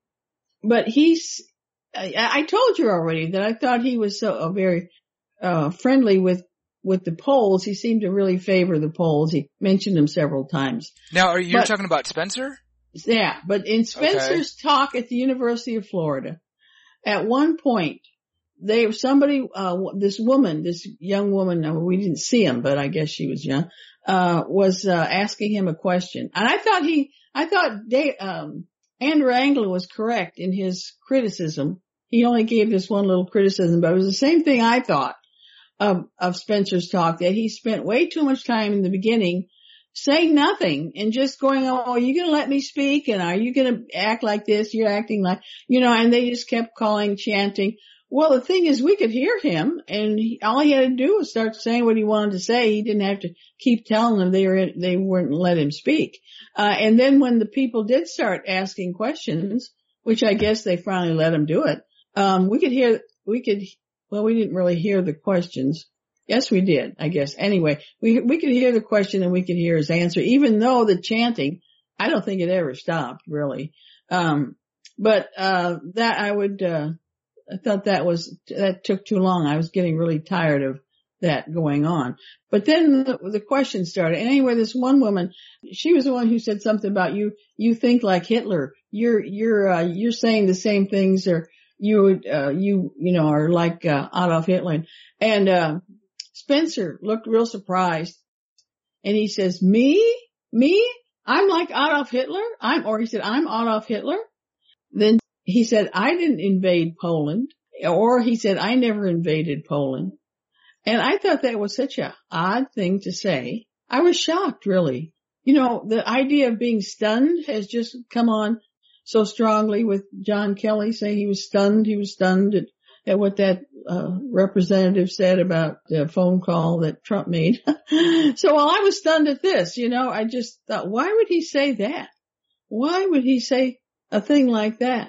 But he's, I, I told you already that I thought he was so uh, very, uh, friendly with, with the Poles. He seemed to really favor the Poles. He mentioned them several times. Now, are you but, talking about Spencer? Yeah, but in Spencer's okay. talk at the University of Florida, at one point, they, somebody, uh, this woman, this young woman, we didn't see him, but I guess she was young, uh, was, uh, asking him a question. And I thought he, I thought they, um, Andrew Angler was correct in his criticism. He only gave this one little criticism, but it was the same thing I thought of, of Spencer's talk, that he spent way too much time in the beginning saying nothing and just going, oh, are you going to let me speak? And are you going to act like this? You're acting like, you know, and they just kept calling, chanting. Well, the thing is, we could hear him, and he, all he had to do was start saying what he wanted to say. He didn't have to keep telling them they were, they weren't let him speak. Uh, and then when the people did start asking questions, which I guess they finally let him do it, um, we could hear, we could, well, we didn't really hear the questions. Yes, we did, I guess. Anyway, we, we could hear the question and we could hear his answer, even though the chanting, I don't think it ever stopped, really. Um, but, uh, that I would, uh, I thought that was, that took too long. I was getting really tired of that going on. But then the, the question started. And anyway, this one woman, she was the one who said something about you, you think like Hitler. You're, you're, uh, you're saying the same things, or you would, uh, you, you know, are like, uh, Adolf Hitler. And, uh, Spencer looked real surprised, and he says, me? Me? I'm like Adolf Hitler? I'm, or he said, I'm Adolf Hitler? Then he said, I didn't invade Poland, or he said, I never invaded Poland. And I thought that was such a odd thing to say. I was shocked, really. You know, the idea of being stunned has just come on so strongly with John Kelly saying he was stunned. He was stunned at, at what that uh, representative said about the phone call that Trump made. So while I was stunned at this, you know, I just thought, why would he say that? Why would he say a thing like that?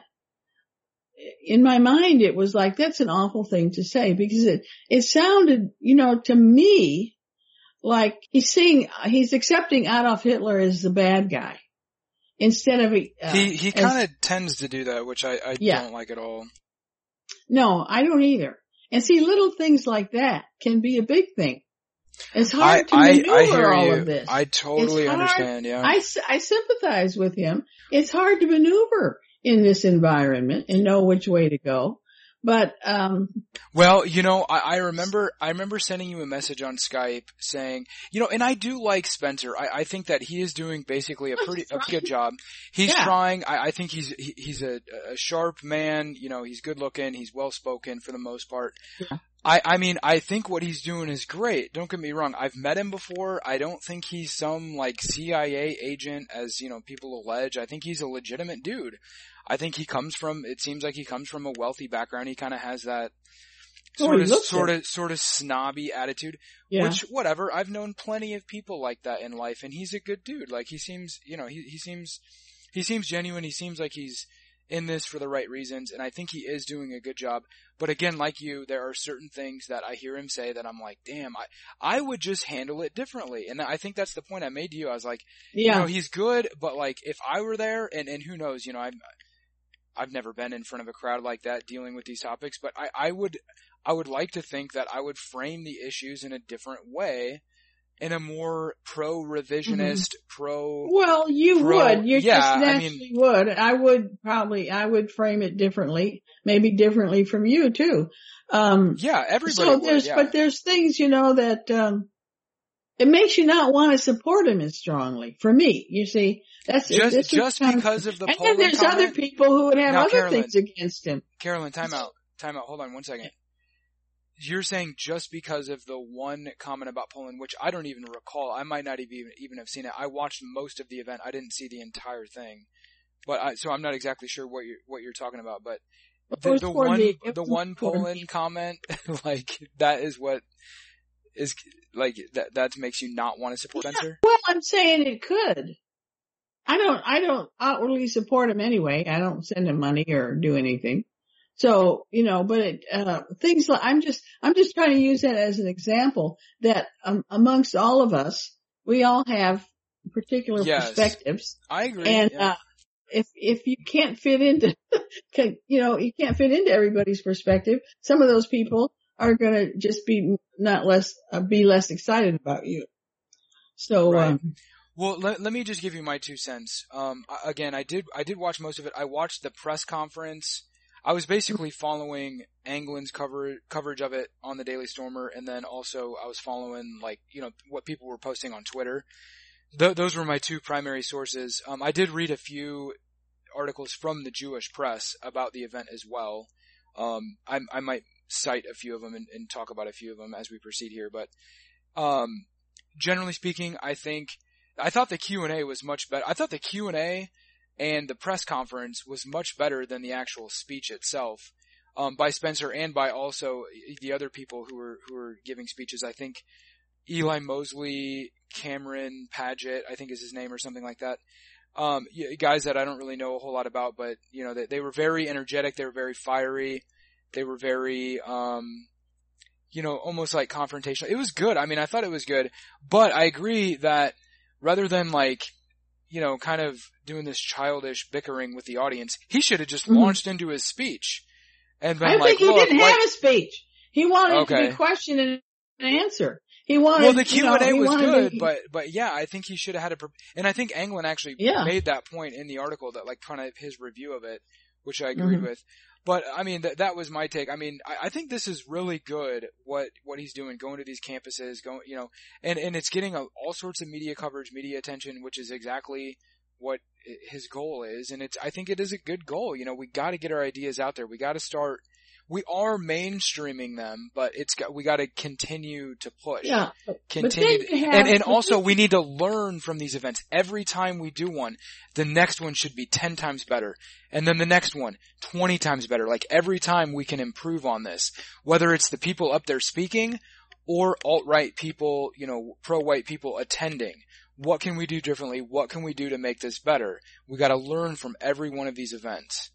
In my mind, it was like, that's an awful thing to say, because it, it sounded, you know, to me, like he's saying, he's accepting Adolf Hitler as the bad guy instead of, uh, he, he kind of tends to do that, which I, I yeah. don't like at all. No, I don't either. And see, little things like that can be a big thing. It's hard I, to maneuver I, I hear all you. of this. I totally understand, yeah. I, I sympathize with him. It's hard to maneuver in this environment and know which way to go. But, um. Well, you know, I, I remember, I remember sending you a message on Skype saying, you know, and I do like Spencer. I, I think that he is doing basically a pretty, a good job. He's yeah. trying. I, I think he's, he, he's a, a sharp man. You know, he's good looking. He's well spoken for the most part. Yeah. I, I mean, I think what he's doing is great. Don't get me wrong. I've met him before. I don't think he's some like C I A agent, as, you know, people allege. I think he's a legitimate dude. I think he comes from, it seems like he comes from a wealthy background. He kind of has that sort oh, of, sort of, sort of snobby attitude, yeah. which, whatever. I've known plenty of people like that in life, and he's a good dude. Like, he seems, you know, he, he seems, he seems genuine. He seems like he's in this for the right reasons, and I think he is doing a good job. But again, like you, there are certain things that I hear him say that I'm like, damn, I, I would just handle it differently. And I think that's the point I made to you. I was like, yeah. you know, he's good, but like, if I were there, and, and who knows, you know, I'm, I've never been in front of a crowd like that dealing with these topics, but I, I would, I would like to think that I would frame the issues in a different way in a more pro-revisionist, mm-hmm. pro... Well, you pro, would. You yeah, just naturally I mean, would. I would probably, I would frame it differently, maybe differently from you too. Um, yeah, everybody so would, there's, yeah. But there's things, you know, that, um, it makes you not want to support him as strongly. For me, you see, that's just just because of the and Poland then there's comment? other people who would have now, other Carolyn, things against him. Carolyn, time out, time out. Hold on one second. You're saying just because of the one comment about Poland, which I don't even recall. I might not even even have seen it. I watched most of the event. I didn't see the entire thing, but I, so I'm not exactly sure what you're what you're talking about. But the, the one me. the one Poland me. comment, like that is what is like that that makes you not want to support yeah, Spencer. Well, I'm saying it could. I don't I don't outwardly support him anyway. I don't send him money or do anything. So, you know, but it, uh, things like, I'm just, I'm just trying to use that as an example that um, amongst all of us, we all have particular yes, perspectives. I agree. And, yeah. uh, if, if you can't fit into, can, you know, you can't fit into everybody's perspective, some of those people are going to just be not less, uh, be less excited about you. So, right. um, well, let, let me just give you my two cents. Um, again, I did, I did watch most of it. I watched the press conference. I was basically following Anglin's cover, coverage of it on the Daily Stormer, and then also I was following, like, you know, what people were posting on Twitter. Th- those were my two primary sources. Um, I did read a few articles from the Jewish press about the event as well. Um, I, I might cite a few of them and, and talk about a few of them as we proceed here, but um, generally speaking, I think I thought the Q and A was much better. I thought the Q and A and the press conference was much better than the actual speech itself, um, by Spencer and by also the other people who were, who were giving speeches. I think Eli Mosley, Cameron Paget, I think is his name or something like that. Um, guys that I don't really know a whole lot about, but you know, they, they were very energetic. They were very fiery. They were very, um, you know, almost like confrontational. It was good. I mean, I thought it was good, but I agree that rather than like, you know, kind of doing this childish bickering with the audience, he should have just mm-hmm. launched into his speech and been I like, think he look, didn't like, have a speech. He wanted okay. to be questioned and answer. He wanted, well, the Q and A you know, was good, to, but, but yeah, I think he should have had a, and I think Anglin actually yeah. made that point in the article that like kind of his review of it, which I agreed mm-hmm. with. But I mean, that, that was my take. I mean, I, I think this is really good what, what he's doing, going to these campuses, going, you know, and, and it's getting a, all sorts of media coverage, media attention, which is exactly what his goal is. And it's, I think it is a good goal. You know, we got to get our ideas out there. We got to start, we are mainstreaming them, but it's got, we got to continue to push. Yeah. Continue. To, have, and, and also we need to learn from these events. Every time we do one, the next one should be ten times better. And then the next one, twenty times better. Like every time we can improve on this, whether it's the people up there speaking or alt-right people, you know, pro-white people attending. What can we do differently? What can we do to make this better? We got to learn from every one of these events.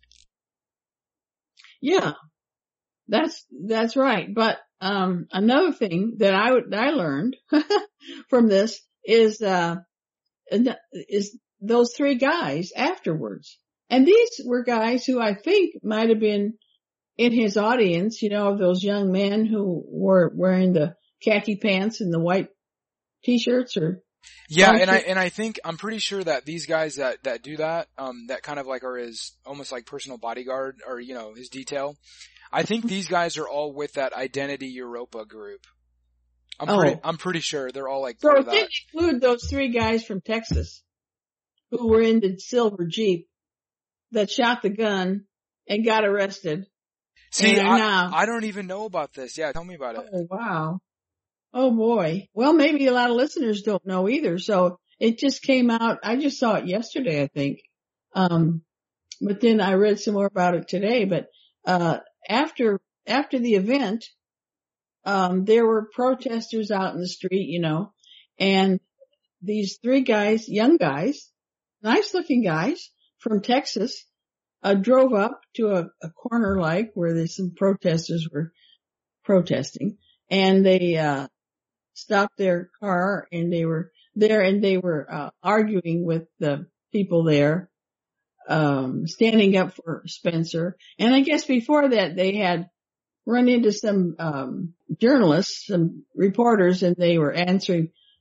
Yeah. That's, that's right. But, um, another thing that I would, I learned from this is, uh, is those three guys afterwards. And these were guys who I think might have been in his audience, you know, of those young men who were wearing the khaki pants and the white t-shirts or. Yeah, and I, and I think, I'm pretty sure that these guys that, that do that, um, that kind of like are his, almost like personal bodyguard or, you know, his detail. I think these guys are all with that Identity Europa group. I'm oh. pretty, I'm pretty sure they're all like so part it of that. didn't include those three guys from Texas who were in the silver Jeep that shot the gun and got arrested. See, and I, now, I don't even know about this. Yeah, tell me about it. Oh, wow. Oh boy. Well, maybe a lot of listeners don't know either. So it just came out. I just saw it yesterday, I think. Um, but then I read some more about it today. But, uh, after, after the event, um, there were protesters out in the street, you know, and these three guys, young guys, nice looking guys from Texas, uh, drove up to a, a corner like where there's some protesters were protesting, and they, uh, stopped their car and they were there and they were, uh, arguing with the people there, um, standing up for Spencer. And I guess before that they had run into some, um, journalists, some reporters, and they were answering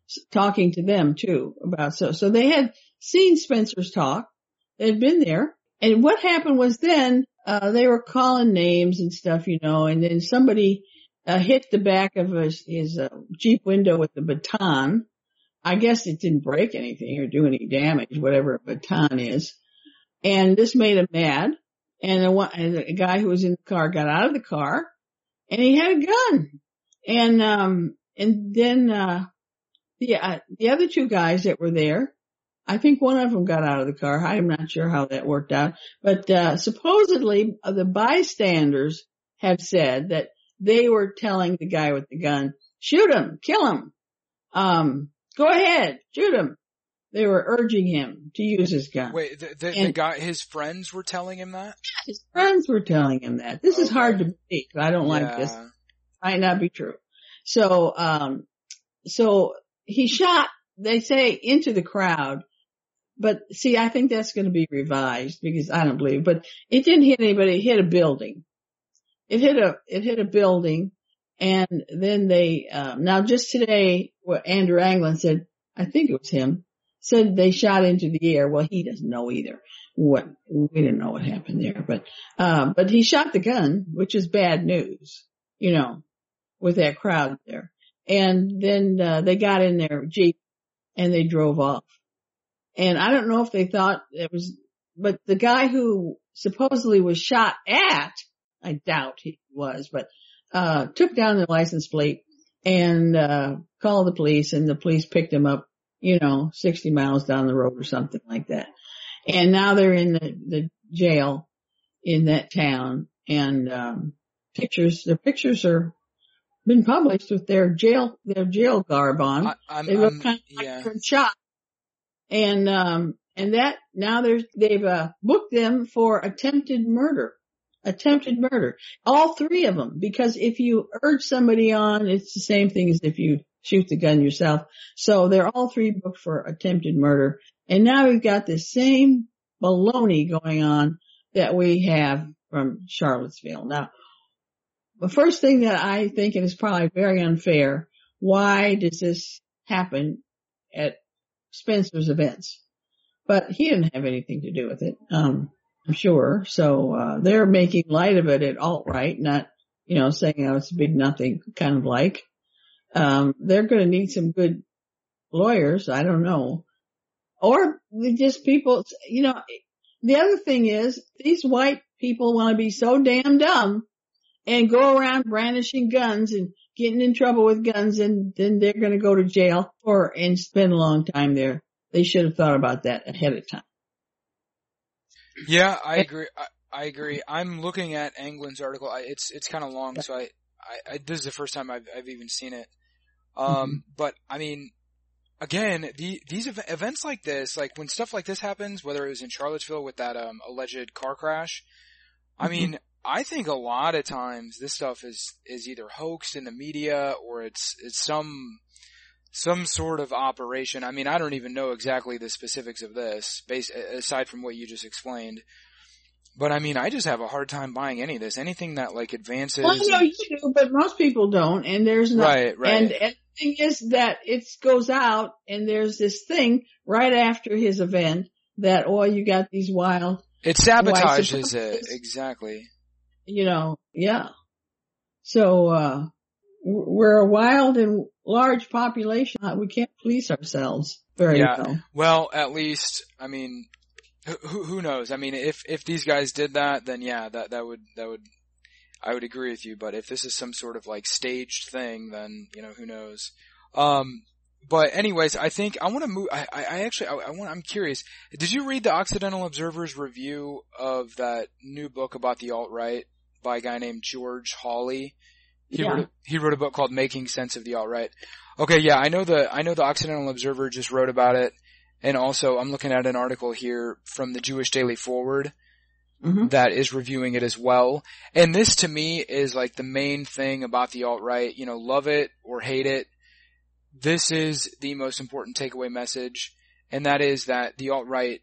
talking to them too about so. So they had seen Spencer's talk. They'd been there. And what happened was then, uh, they were calling names and stuff, you know, and then somebody, uh, hit the back of his, his, uh, Jeep window with the baton. I guess it didn't break anything or do any damage, whatever a baton is. And this made him mad. And the one, and the guy who was in the car got out of the car and he had a gun. And, um, and then, uh, the, uh, the other two guys that were there, I think one of them got out of the car. I'm not sure how that worked out, but, uh, supposedly uh, the bystanders have said that they were telling the guy with the gun, shoot him, kill him, um, go ahead, shoot him. They were urging him to use his gun. Wait, the, the, and, the guy, his friends were telling him that? His friends were telling him that. This okay. is hard to believe. I don't like yeah. this. Might not be true. So, um, so he shot, they say, into the crowd. But see, I think that's going to be revised because I don't believe, but it didn't hit anybody. It hit a building. It hit a, it hit a building. And then they, um, now just today, what Andrew Anglin said, I think it was him, said they shot into the air. Well, he doesn't know either. What, we didn't know what happened there, but, um, but he shot the gun, which is bad news, you know, with that crowd there. And then, uh, they got in their Jeep and they drove off. And I don't know if they thought it was, but the guy who supposedly was shot at, I doubt he was, but, uh, took down the license plate and, uh, called the police and the police picked him up, you know, sixty miles down the road or something like that. And now they're in the, the jail in that town and, um, pictures, their pictures are been published with their jail, their jail garb on. I, I'm, they look I'm, kind of yeah. like they're shot. And, um, and that now there's, they've, uh, booked them for attempted murder, attempted murder. All three of them, because if you urge somebody on, it's the same thing as if you shoot the gun yourself. So they're all three booked for attempted murder. And now we've got the same baloney going on that we have from Charlottesville. Now, the first thing that I think, and it's probably very unfair, why does this happen at Spencer's events? But he didn't have anything to do with it, um, I'm sure. So, uh, they're making light of it at alt-right, not, you know, saying, oh, it's a big nothing, kind of like. Um, they're going to need some good lawyers. I don't know. Or just people, you know, the other thing is these white people want to be so damn dumb and go around brandishing guns and getting in trouble with guns, and then they're going to go to jail or and spend a long time there. They should have thought about that ahead of time. Yeah, I agree. I, I agree. I'm looking at Anglin's article. I, it's it's kind of long, so I, I, I this is the first time I've I've even seen it. Um, mm-hmm. But I mean, again, the these ev- events like this, like when stuff like this happens, whether it was in Charlottesville with that um alleged car crash, I mm-hmm. mean. I think a lot of times this stuff is, is either hoaxed in the media or it's, it's some, some sort of operation. I mean, I don't even know exactly the specifics of this, based, aside from what you just explained. But I mean, I just have a hard time buying any of this. Anything that like advances. Well, no, you do, but most people don't. And there's not. Right, right. And, and the thing is that it goes out and there's this thing right after his event that, oh, you got these wild. It sabotages it, exactly. You know, yeah. So, uh, we're a wild and large population. We can't police ourselves very yeah. well. Well, at least, I mean, who, who knows? I mean, if, if these guys did that, then yeah, that, that would, that would, I would agree with you. But if this is some sort of like staged thing, then, you know, who knows? Um, but anyways, I think I want to move, I, I actually, I, I want, I'm curious. Did you read the Occidental Observer's review of that new book about the alt-right by a guy named George Hawley? He yeah. wrote, a, he wrote a book called Making Sense of the Alt-Right. Okay. Yeah. I know the, I know the Occidental Observer just wrote about it. And also I'm looking at an article here from the Jewish Daily Forward mm-hmm. that is reviewing it as well. And this to me is like the main thing about the alt-right, you know, love it or hate it. This is the most important takeaway message, and that is that the alt-right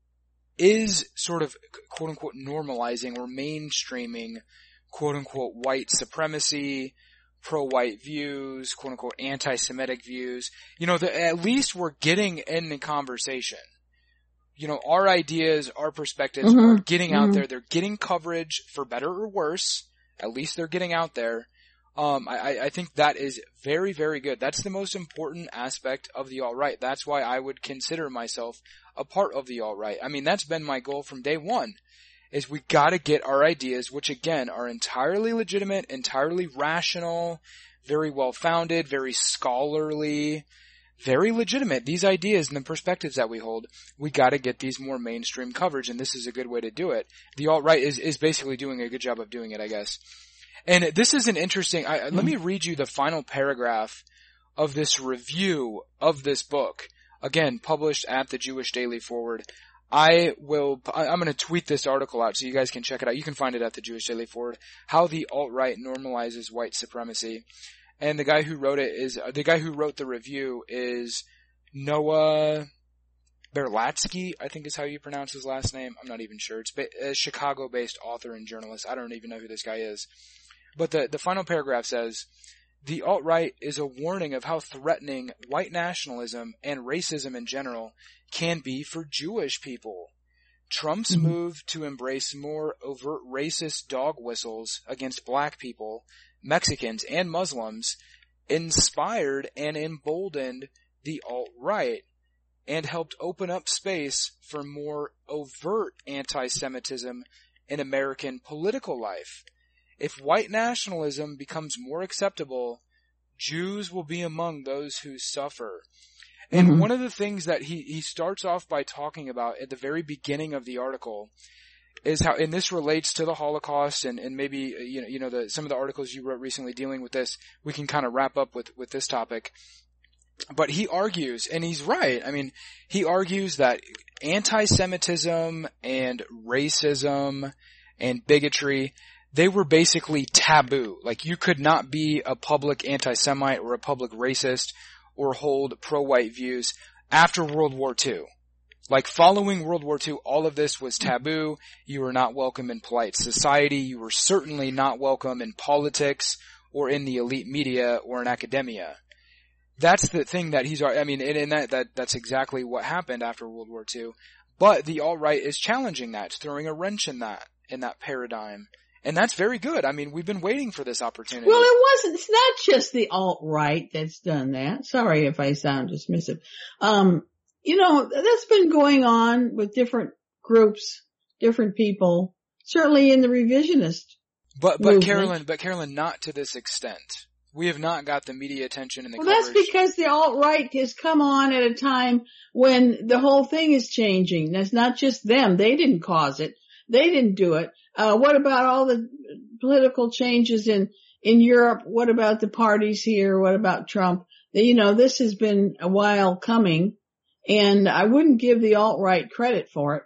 is sort of quote unquote normalizing or mainstreaming quote unquote white supremacy, pro-white views, quote-unquote anti-Semitic views. You know, the, at least we're getting in the conversation. You know, our ideas, our perspectives mm-hmm. are getting mm-hmm. out there. They're getting coverage, for better or worse. At least they're getting out there. Um, I, I think that is very, very good. That's the most important aspect of the alt-right. That's why I would consider myself a part of the alt-right. I mean, that's been my goal from day one. Is we gotta get our ideas, which again are entirely legitimate, entirely rational, very well founded, very scholarly, very legitimate. These ideas and the perspectives that we hold, we gotta get these more mainstream coverage, and this is a good way to do it. The alt-right is, is basically doing a good job of doing it, I guess. And this is an interesting, I, mm-hmm. let me read you the final paragraph of this review of this book. Again, published at the Jewish Daily Forward. I will, I'm going to tweet this article out so you guys can check it out. You can find it at the Jewish Daily Forward. How the alt-right normalizes white supremacy. And the guy who wrote it is, the guy who wrote the review is Noah Berlatsky, I think is how you pronounce his last name. I'm not even sure. It's a Chicago-based author and journalist. I don't even know who this guy is. But the, the final paragraph says, the alt-right is a warning of how threatening white nationalism and racism in general can be for Jewish people. Trump's mm-hmm. move to embrace more overt racist dog whistles against black people, Mexicans, and Muslims inspired and emboldened the alt-right and helped open up space for more overt anti-Semitism in American political life. If white nationalism becomes more acceptable, Jews will be among those who suffer. And mm-hmm. one of the things that he, he starts off by talking about at the very beginning of the article is how, and this relates to the Holocaust and, and maybe, you know, you know, the, some of the articles you wrote recently dealing with this, we can kind of wrap up with, with this topic. But he argues, and he's right, I mean, he argues that anti-Semitism and racism and bigotry, they were basically taboo. Like, you could not be a public anti-Semite or a public racist or hold pro-white views after World War Two. Like, following World War Two, all of this was taboo. You were not welcome in polite society. You were certainly not welcome in politics or in the elite media or in academia. That's the thing that he's, I mean, and that, that, that's exactly what happened after World War Two. But the alt-right is challenging that, throwing a wrench in that, in that paradigm. And that's very good. I mean, we've been waiting for this opportunity. Well, it wasn't, it's not just the alt-right that's done that. Sorry if I sound dismissive. Um, you know, that's been going on with different groups, different people, certainly in the revisionist But, but movement. Carolyn, but Carolyn, not to this extent. We have not got the media attention and the well, coverage. Well, that's because the alt-right has come on at a time when the whole thing is changing. That's not just them. They didn't cause it. They didn't do it. Uh, what about all the political changes in, in Europe? What about the parties here? What about Trump? You know, this has been a while coming, and I wouldn't give the alt-right credit for it.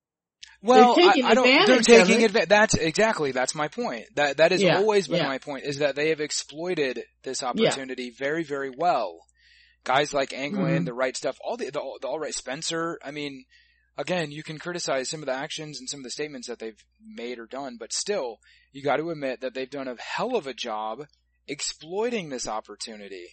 Well, they're taking I, I don't, advantage they're taking of it. advantage. That's exactly, that's my point. That, that has yeah, always been yeah. my point, is that they have exploited this opportunity yeah. very, very well. Guys like Anglin, mm-hmm. the right stuff, all the, the, the alt-right Spencer, I mean, again, you can criticize some of the actions and some of the statements that they've made or done, but still, you got to admit that they've done a hell of a job exploiting this opportunity.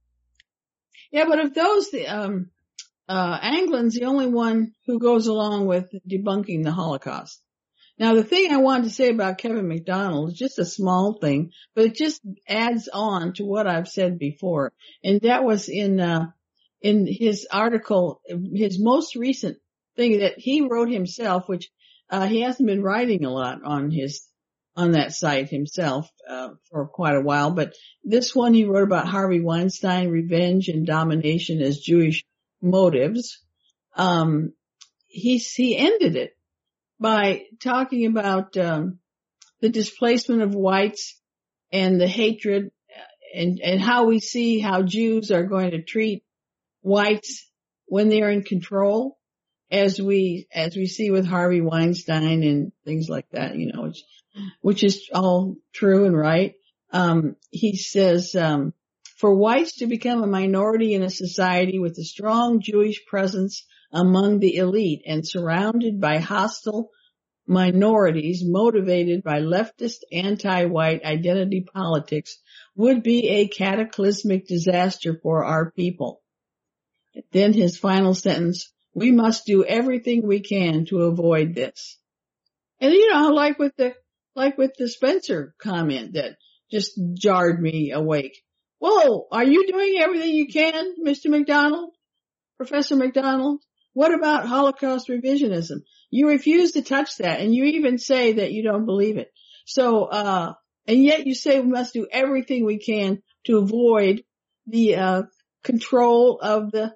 Yeah, but if those, um, uh, Anglin's the only one who goes along with debunking the Holocaust. Now, the thing I wanted to say about Kevin McDonald is just a small thing, but it just adds on to what I've said before. And that was in, uh, in his article, his most recent thing that he wrote himself, which, uh, he hasn't been writing a lot on his, on that site himself, uh, for quite a while. But this one he wrote about Harvey Weinstein, revenge and domination as Jewish motives. Um, he, he ended it by talking about, um, the displacement of whites and the hatred and, and how we see how Jews are going to treat whites when they're in control, as we, as we see with Harvey Weinstein and things like that, you know, which, which is all true and right. Um, he says, um, for whites to become a minority in a society with a strong Jewish presence among the elite and surrounded by hostile minorities motivated by leftist anti-white identity politics would be a cataclysmic disaster for our people. Then his final sentence, we must do everything we can to avoid this. And you know, like with the, like with the Spencer comment that just jarred me awake. Whoa, are you doing everything you can, Mister McDonald? Professor McDonald? What about Holocaust revisionism? You refuse to touch that, and you even say that you don't believe it. So, uh, and yet you say we must do everything we can to avoid the, uh, control of the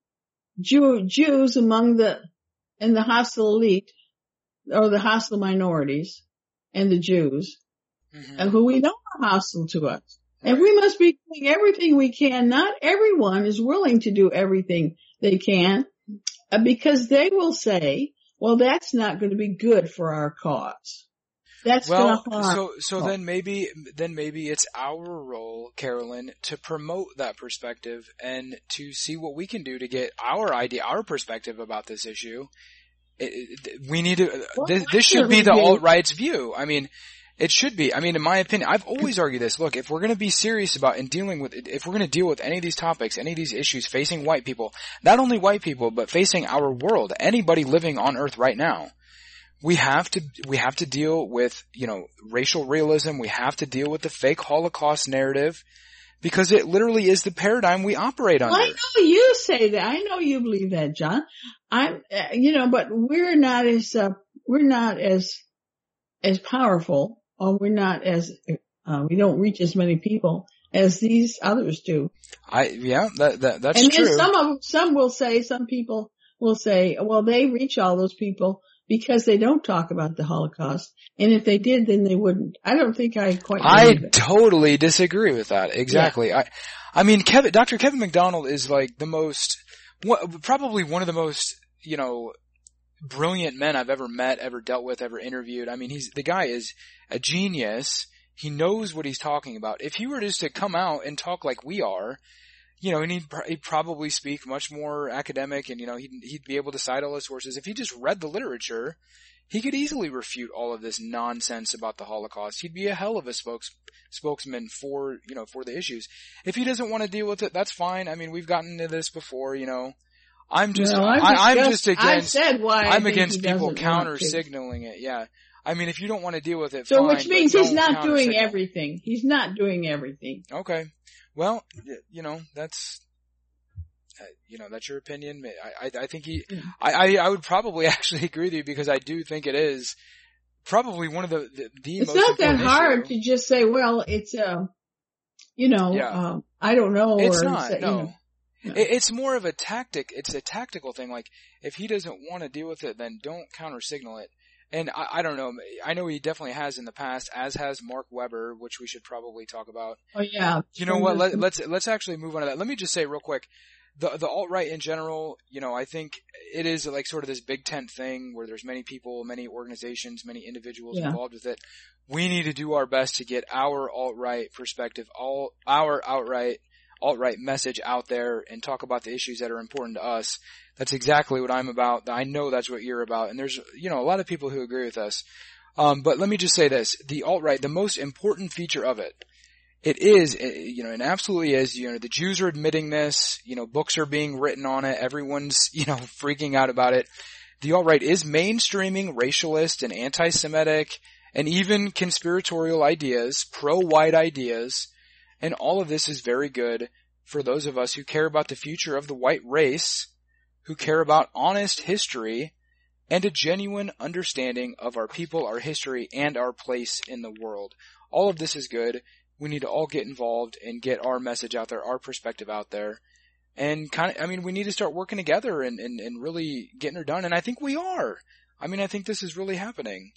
Jew, Jews among the, and the hostile elite, or the hostile minorities, and the Jews, mm-hmm. and who we know are hostile to us. Right. And we must be doing everything we can. Not everyone is willing to do everything they can, uh, because they will say, well, that's not going to be good for our cause. That's well, going to harm. so, so then maybe, then maybe it's our role, Carolyn, to promote that perspective and to see what we can do to get our idea, our perspective about this issue. It, it, we need to, well, this, this should be the alt-right's view. I mean, it should be. I mean, in my opinion, I've always argued this. Look, if we're going to be serious about and dealing with, if we're going to deal with any of these topics, any of these issues facing white people, not only white people, but facing our world, anybody living on Earth right now, we have to, we have to deal with, you know, racial realism. We have to deal with the fake Holocaust narrative because it literally is the paradigm we operate under. Well, I know you say that. I know you believe that, John. I'm, uh, you know, but we're not as, uh, we're not as, as powerful. Or we're not as, uh, we don't reach as many people as these others do. I, yeah, that, that, that's and true. And then some of them, some will say, some people will say, well, they reach all those people because they don't talk about the Holocaust. And if they did, then they wouldn't. I don't think I quite I it. totally disagree with that. Exactly. Yeah. I, I mean, Kevin, Doctor Kevin McDonald is like the most, probably one of the most, you know, brilliant men I've ever met, ever dealt with, ever interviewed. I mean, he's, the guy is a genius. He knows what he's talking about. If he were just to come out and talk like we are, you know, and he'd, he'd probably speak much more academic and, you know, he'd, he'd be able to cite all his sources. If he just read the literature, he could easily refute all of this nonsense about the Holocaust. He'd be a hell of a spokes, spokesman for, you know, for the issues. If he doesn't want to deal with it, that's fine. I mean, we've gotten into this before, you know. I'm just, well, I, I'm just against, I've said why I'm against people counter signaling it. Yeah. I mean, if you don't want to deal with it, so fine, which means he's not doing everything. He's not doing everything. Okay. Well, you know, that's, uh, you know, that's your opinion. I, I, I think he, mm. I, I, I would probably actually agree with you because I do think it is probably one of the, the, the it's most not that hard issue. to just say, well, it's, uh, you know, yeah. um, I don't know. It's or not, say, no. You know, no. It, it's more of a tactic. It's a tactical thing. Like, if he doesn't want to deal with it, then don't counter signal it. And I, I don't know. I know he definitely has in the past, as has Mark Weber, which we should probably talk about. Oh yeah. You know what? Let, let's let's actually move on to that. Let me just say real quick, the the alt-right in general. You know, I think it is like sort of this big tent thing where there's many people, many organizations, many individuals yeah. involved with it. We need to do our best to get our alt-right perspective, all our outright alt-right message out there, and talk about the issues that are important to us. That's exactly what I'm about. I know that's what you're about. And there's, you know, a lot of people who agree with us. Um, but let me just say this. The alt-right, the most important feature of it, it is, you know, and absolutely is, you know, the Jews are admitting this, you know, books are being written on it. Everyone's, you know, freaking out about it. The alt-right is mainstreaming racialist and anti-Semitic and even conspiratorial ideas, pro-white ideas. And all of this is very good for those of us who care about the future of the white race, who care about honest history and a genuine understanding of our people, our history, and our place in the world. All of this is good. We need to all get involved and get our message out there, our perspective out there. And kind of, I mean, we need to start working together and, and, and really getting it done. And I think we are. I mean, I think this is really happening.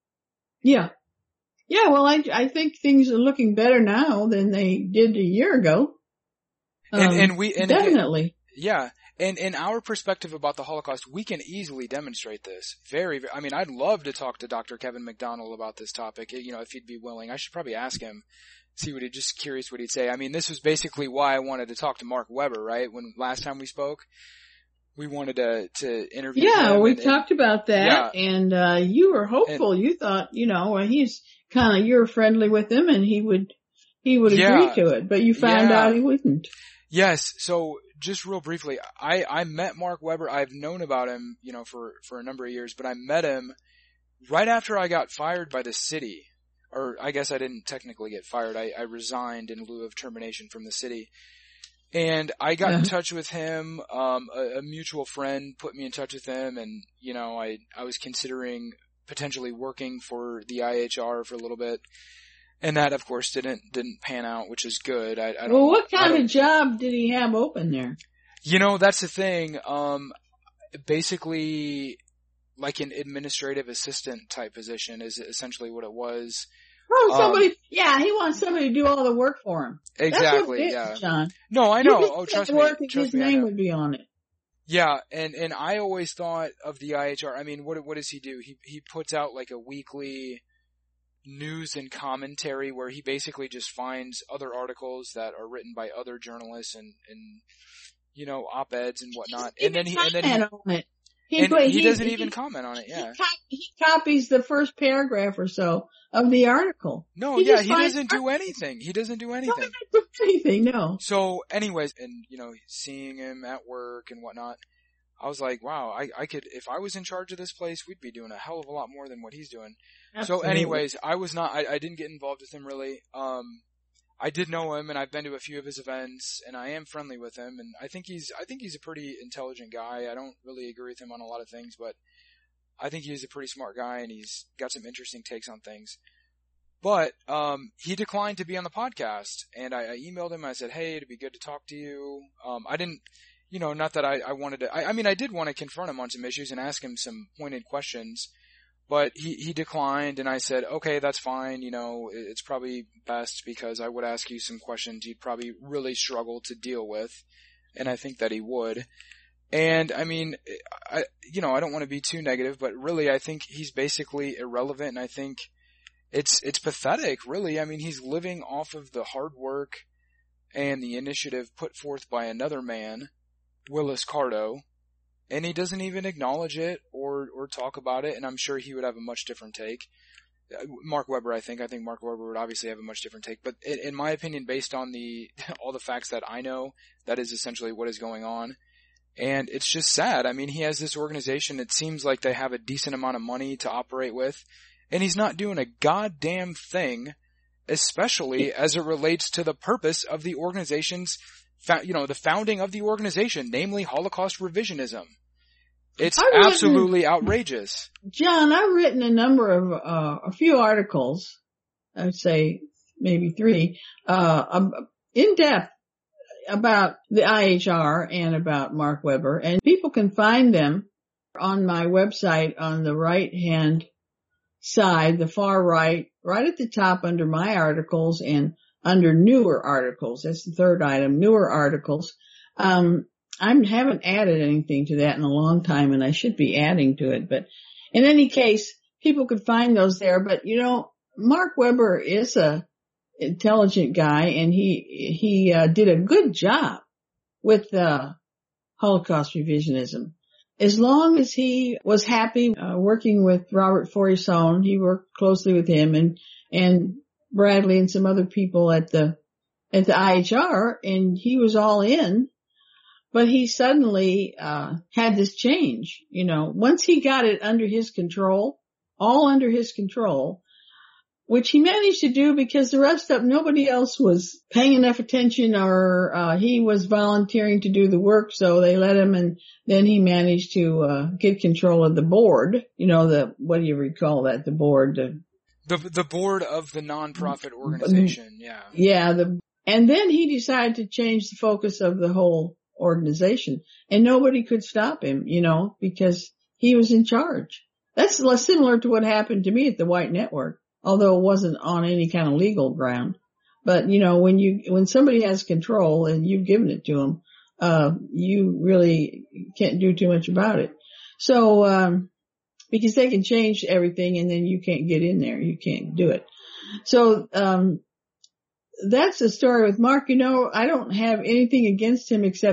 Yeah. Yeah, well, I, I think things are looking better now than they did a year ago. Um, and, and we, and definitely. Again, yeah. And in our perspective about the Holocaust, we can easily demonstrate this. Very, very, I mean, I'd love to talk to Doctor Kevin McDonald about this topic, you know, if he'd be willing. I should probably ask him, see what he, just curious what he'd say. I mean, this was basically why I wanted to talk to Mark Weber, right? When last time we spoke, we wanted to, to interview Yeah, him. we and, talked and, about that, yeah. and uh you were hopeful. And, you thought, you know, well, he's kind of, you're friendly with him, and he would he would yeah, agree to it, but you found yeah. out he wouldn't. Yes. So just real briefly, I, I met Mark Weber. I've known about him, you know, for, for a number of years, but I met him right after I got fired by the city. Or I guess I didn't technically get fired. I, I resigned in lieu of termination from the city. And I got Yeah. in touch with him. Um, a, a mutual friend put me in touch with him, and, you know, I, I was considering potentially working for the I H R for a little bit. And that, of course, didn't didn't pan out, which is good. I, I don't, Well, what I kind don't, of job did he have open there? You know, that's the thing. Um, basically, like an administrative assistant type position is essentially what it was. Oh, somebody, Um, yeah, he wants somebody to do all the work for him. Exactly, That's what it is, yeah. John. No, I You know. just Oh, did trust the me. work and Trust his me, I name know. would be on it. Yeah, and, and I always thought of the I H R. I mean, what what does he do? He he puts out like a weekly news and commentary where he basically just finds other articles that are written by other journalists and, and you know, op-eds and whatnot. And then he and then he, on it. He, and but he he doesn't he, even comment on it. Yeah. He, cop- he copies the first paragraph or so of the article. No, he yeah, just he finds doesn't do anything. He doesn't do anything. Doesn't do anything, no. So, anyways, and you know, seeing him at work and whatnot, I was like, wow, I, I could, if I was in charge of this place, we'd be doing a hell of a lot more than what he's doing. Absolutely. So anyways, I was not, I, I didn't get involved with him really. Um, I did know him, and I've been to a few of his events, and I am friendly with him, and I think he's, I think he's a pretty intelligent guy. I don't really agree with him on a lot of things, but I think he's a pretty smart guy, and he's got some interesting takes on things. But, um, he declined to be on the podcast, and I, I emailed him, I said, hey, it'd be good to talk to you. Um, I didn't, you know, not that I, I wanted to, I, I mean, I did want to confront him on some issues and ask him some pointed questions, but he, he declined, and I said, okay, that's fine, you know, it's probably best because I would ask you some questions you'd probably really struggle to deal with, and I think that he would. And, I mean, I, you know, I don't want to be too negative, but really I think he's basically irrelevant, and I think it's, it's pathetic, really. I mean, he's living off of the hard work and the initiative put forth by another man, Willis Carto, and he doesn't even acknowledge it or, or talk about it, and I'm sure he would have a much different take. Mark Weber, I think. I think Mark Weber would obviously have a much different take, but in, in my opinion, based on the, all the facts that I know, that is essentially what is going on. And it's just sad. I mean, he has this organization, it seems like they have a decent amount of money to operate with, and he's not doing a goddamn thing, especially as it relates to the purpose of the organization's, you know, the founding of the organization, namely Holocaust revisionism. It's I've absolutely written, outrageous. John, I've written a number of, uh, a few articles, I would say maybe three, uh, in depth about the I H R and about Mark Weber, and people can find them on my website on the right hand side, the far right, right at the top under my articles and under newer articles. That's the third item, newer articles. Um, I haven't added anything to that in a long time, and I should be adding to it. But in any case, people could find those there. But, you know, Mark Weber is a intelligent guy, and he he uh, did a good job with uh, Holocaust revisionism. As long as he was happy uh, working with Robert Faurisson, he worked closely with him and and Bradley and some other people at the at the I H R, and he was all in. But he suddenly uh had this change, you know, once he got it under his control, all under his control, which he managed to do because the rest of nobody else was paying enough attention, or uh he was volunteering to do the work, so they let him, and then he managed to uh get control of the board, you know, the what do you recall that, the board, the The the board of the nonprofit organization, yeah. Yeah, the and then he decided to change the focus of the whole organization, and nobody could stop him, you know, because he was in charge. That's less similar to what happened to me at the White Network, although it wasn't on any kind of legal ground. But, you know, when you, when somebody has control and you've given it to them, uh, you really can't do too much about it. So, um, because they can change everything and then you can't get in there. You can't do it. So, um, that's the story with Mark. You know, I don't have anything against him except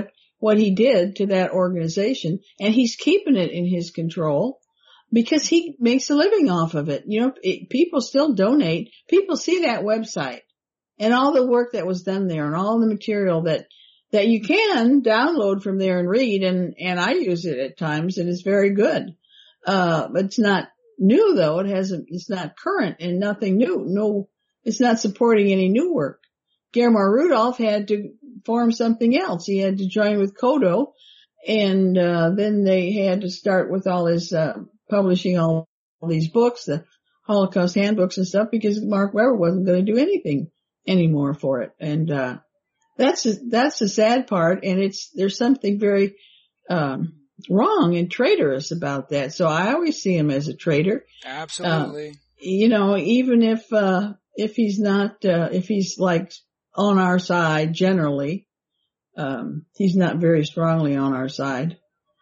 what he did to that organization, and he's keeping it in his control because he makes a living off of it. You know, it, people still donate. People see that website and all the work that was done there and all the material that, that you can download from there and read. And, and I use it at times and it's very good. Uh, but it's not new though. It hasn't, it's not current and nothing new. No, it's not supporting any new work. Guillermo Rudolph had to form something else. He had to join with Kodo, and uh, then they had to start with all his uh, publishing all, all these books, the Holocaust handbooks and stuff, because Mark Weber wasn't going to do anything anymore for it. And uh that's a, that's the sad part. And it's there's something very um wrong and traitorous about that. So I always see him as a traitor. Absolutely. Uh, you know, even if uh if he's not uh if he's like on our side generally, um he's not very strongly on our side.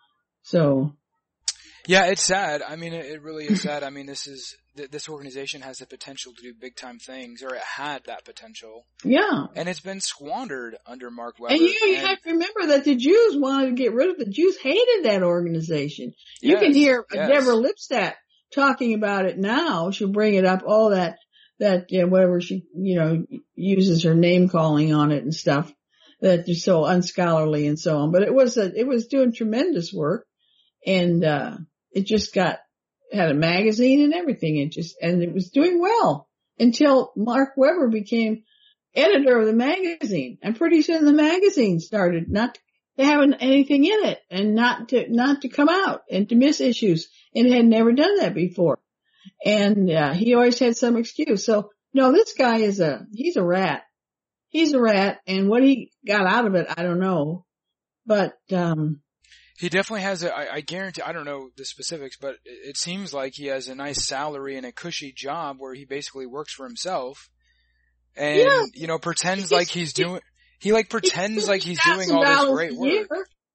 So yeah, it's sad. I mean, it, it really is sad. I mean, this is th- this organization has the potential to do big time things, or it had that potential. Yeah, and it's been squandered under Mark Weber. And you know, you and, have to remember that the Jews wanted to get rid of it. The Jews hated that organization. You yes, can hear yes. Deborah Lipstadt talking about it now. She'll bring it up, all that, that, you know, whatever she, you know, uses her name calling on it and stuff that is so unscholarly and so on. But it was a, it was doing tremendous work, and, uh, it just got, had a magazine and everything. It just, and it was doing well until Mark Weber became editor of the magazine. And pretty soon the magazine started not to have anything in it and not to, not to come out and to miss issues. And it had never done that before. And, uh, he always had some excuse. So no, this guy is a, he's a rat. He's a rat. And what he got out of it, I don't know. But, um, he definitely has a, I, I guarantee, I don't know the specifics, but it, it seems like he has a nice salary and a cushy job where he basically works for himself and, yeah. you know, pretends like he's doing, he like pretends like he's doing all this great work.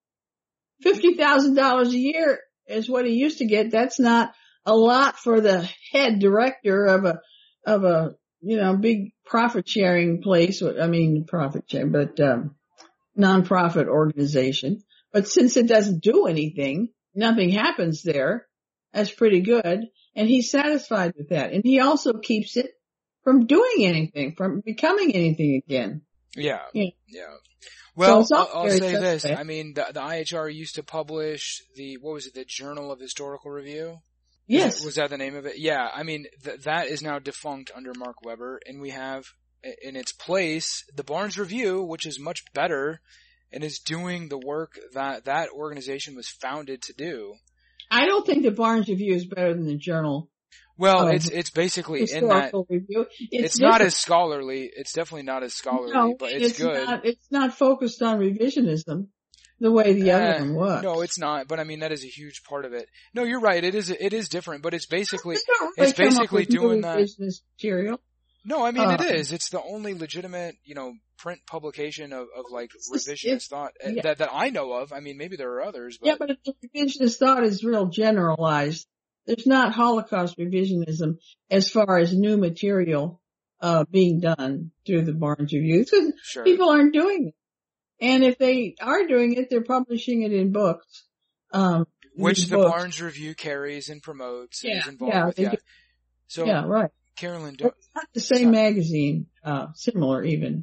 fifty thousand dollars a year is what he used to get. That's not a lot for the head director of a, of a, you know, big profit sharing place. I mean, profit sharing, but, um, nonprofit organization. But since it doesn't do anything, nothing happens there, that's pretty good. And he's satisfied with that. And he also keeps it from doing anything, from becoming anything again. Yeah. Yeah. yeah. Well, so I'll, I'll say this. I mean, the, the I H R used to publish the, what was it, the Journal of Historical Review? Yes. Was, was that the name of it? Yeah. I mean, th- that is now defunct under Mark Weber. And we have in its place the Barnes Review, which is much better and is doing the work that that organization was founded to do. I don't think the Barnes Review is better than the Journal. Well, um, it's it's basically in that review. It's, it's not as scholarly. It's definitely not as scholarly, no, but it's, it's good. Not, it's not focused on revisionism the way the uh, other one was. No, it's not. But I mean, that is a huge part of it. No, you're right. It is it is different, but it's basically really it's basically doing that. Business material. No, I mean uh, it is. It's the only legitimate, you know, print publication of, of like revisionist thought yeah. that that I know of. I mean, maybe there are others. But... Yeah, but the revisionist thought is real generalized. There's not Holocaust revisionism as far as new material uh being done through the Barnes Review. Sure. People aren't doing it, and if they are doing it, they're publishing it in books. Um, Which the books. Barnes Review carries and promotes and yeah, is involved yeah, with. Yeah. Do. So yeah, right. Carolyn, don't, it's not the same magazine, uh, similar even.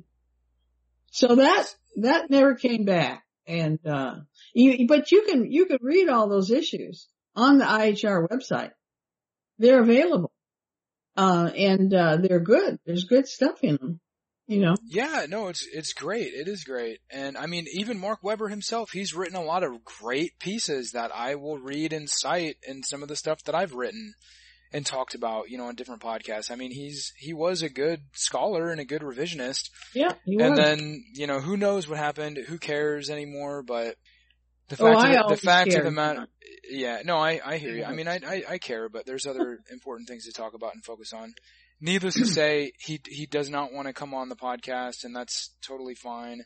So that, that never came back. And, uh, you, but you can, you can read all those issues on the I H R website. They're available. Uh, and, uh, they're good. There's good stuff in them, you know? Yeah, no, it's, it's great. It is great. And I mean, even Mark Weber himself, he's written a lot of great pieces that I will read and cite in some of the stuff that I've written and talked about, you know, on different podcasts. I mean, he's, he was a good scholar and a good revisionist. Yeah, he and was. then, you know, who knows what happened? Who cares anymore? But the oh, fact, I of, the, the fact care. of the matter, yeah, no, I, I hear you. I mean, I, I, I care, but there's other important things to talk about and focus on. Needless to say, he, he does not want to come on the podcast, and that's totally fine.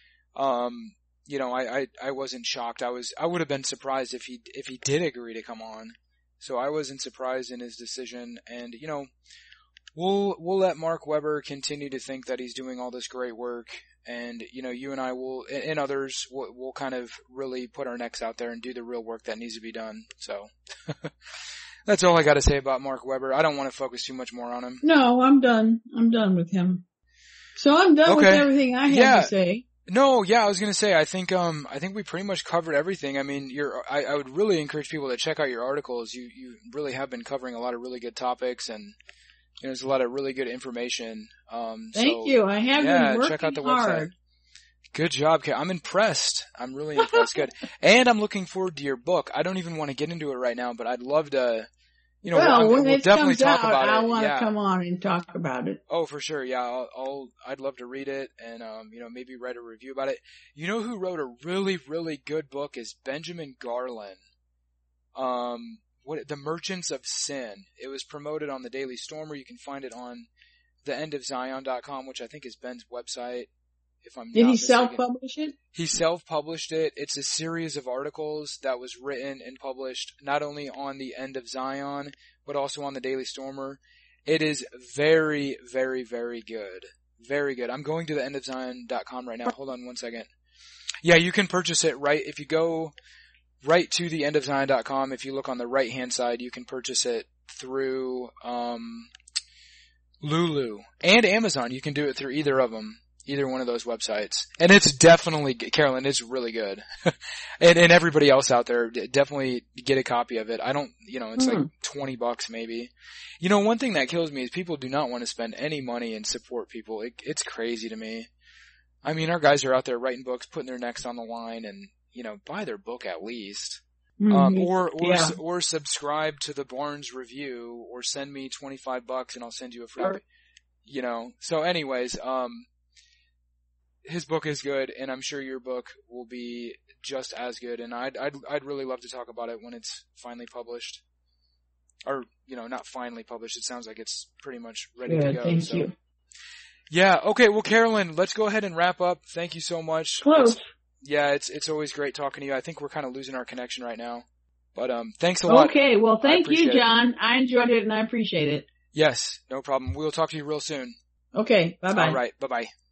Um, you know, I, I, I wasn't shocked. I was, I would have been surprised if he, if he did agree to come on. So I wasn't surprised in his decision, and, you know, we'll, we'll let Mark Weber continue to think that he's doing all this great work. And, you know, you and I will, and others, we'll, we'll kind of really put our necks out there and do the real work that needs to be done. So that's all I got to say about Mark Weber. I don't want to focus too much more on him. No, I'm done. I'm done with him. So I'm done Okay. with everything I have Yeah. to say. No, yeah, I was gonna say, I think, um, I think we pretty much covered everything. I mean, you're, I, I would really encourage people to check out your articles. You, you really have been covering a lot of really good topics, and you know, there's a lot of really good information. Um, Thank so, you. I have yeah, been working check out the hard. website. Good job, Kay. I'm impressed. I'm really impressed. Good. And I'm looking forward to your book. I don't even want to get into it right now, but I'd love to, you know, well, we'll, when we'll it definitely comes talk out, about I it. want Yeah. to come on and talk about it. Oh, for sure. Yeah, I'll, I'll, I'd love to read it and, um, you know, maybe write a review about it. You know who wrote a really, really good book is Benjamin Garland. Um, what, The Merchants of Sin. It was promoted on the Daily Stormer. You can find it on the end of zion dot com, which I think is Ben's website. If I'm Did not he mistaken. self-publish it? He self-published it. It's a series of articles that was written and published not only on the End of Zion, but also on the Daily Stormer. It is very, very, very good. Very good. I'm going to the end of zion dot com right now. Hold on one second. Yeah, you can purchase it right. If you go right to the end of zion dot com, if you look on the right-hand side, you can purchase it through um, Lulu and Amazon. You can do it through either of them. Either one of those websites. And it's definitely, Carolyn, it's really good. and, and everybody else out there, definitely get a copy of it. I don't, you know, it's mm. like twenty bucks maybe. You know, one thing that kills me is people do not want to spend any money and support people. It, it's crazy to me. I mean, our guys are out there writing books, putting their necks on the line, and, you know, buy their book at least. Mm-hmm. Um, or, or, yeah. or subscribe to the Barnes Review, or send me twenty-five bucks and I'll send you a free, sure. you know. So anyways, um, his book is good, and I'm sure your book will be just as good. And I'd I'd I'd really love to talk about it when it's finally published, or you know, not finally published. It sounds like it's pretty much ready good, to go. Thank so. you. Yeah. Okay. Well, Carolyn, let's go ahead and wrap up. Thank you so much. Close. It's, yeah, it's it's always great talking to you. I think we're kind of losing our connection right now, but um, thanks a lot. Okay. Well, thank you, John. It. I enjoyed it and I appreciate it. Yes. No problem. We'll talk to you real soon. Okay. Bye bye. All right. Bye bye.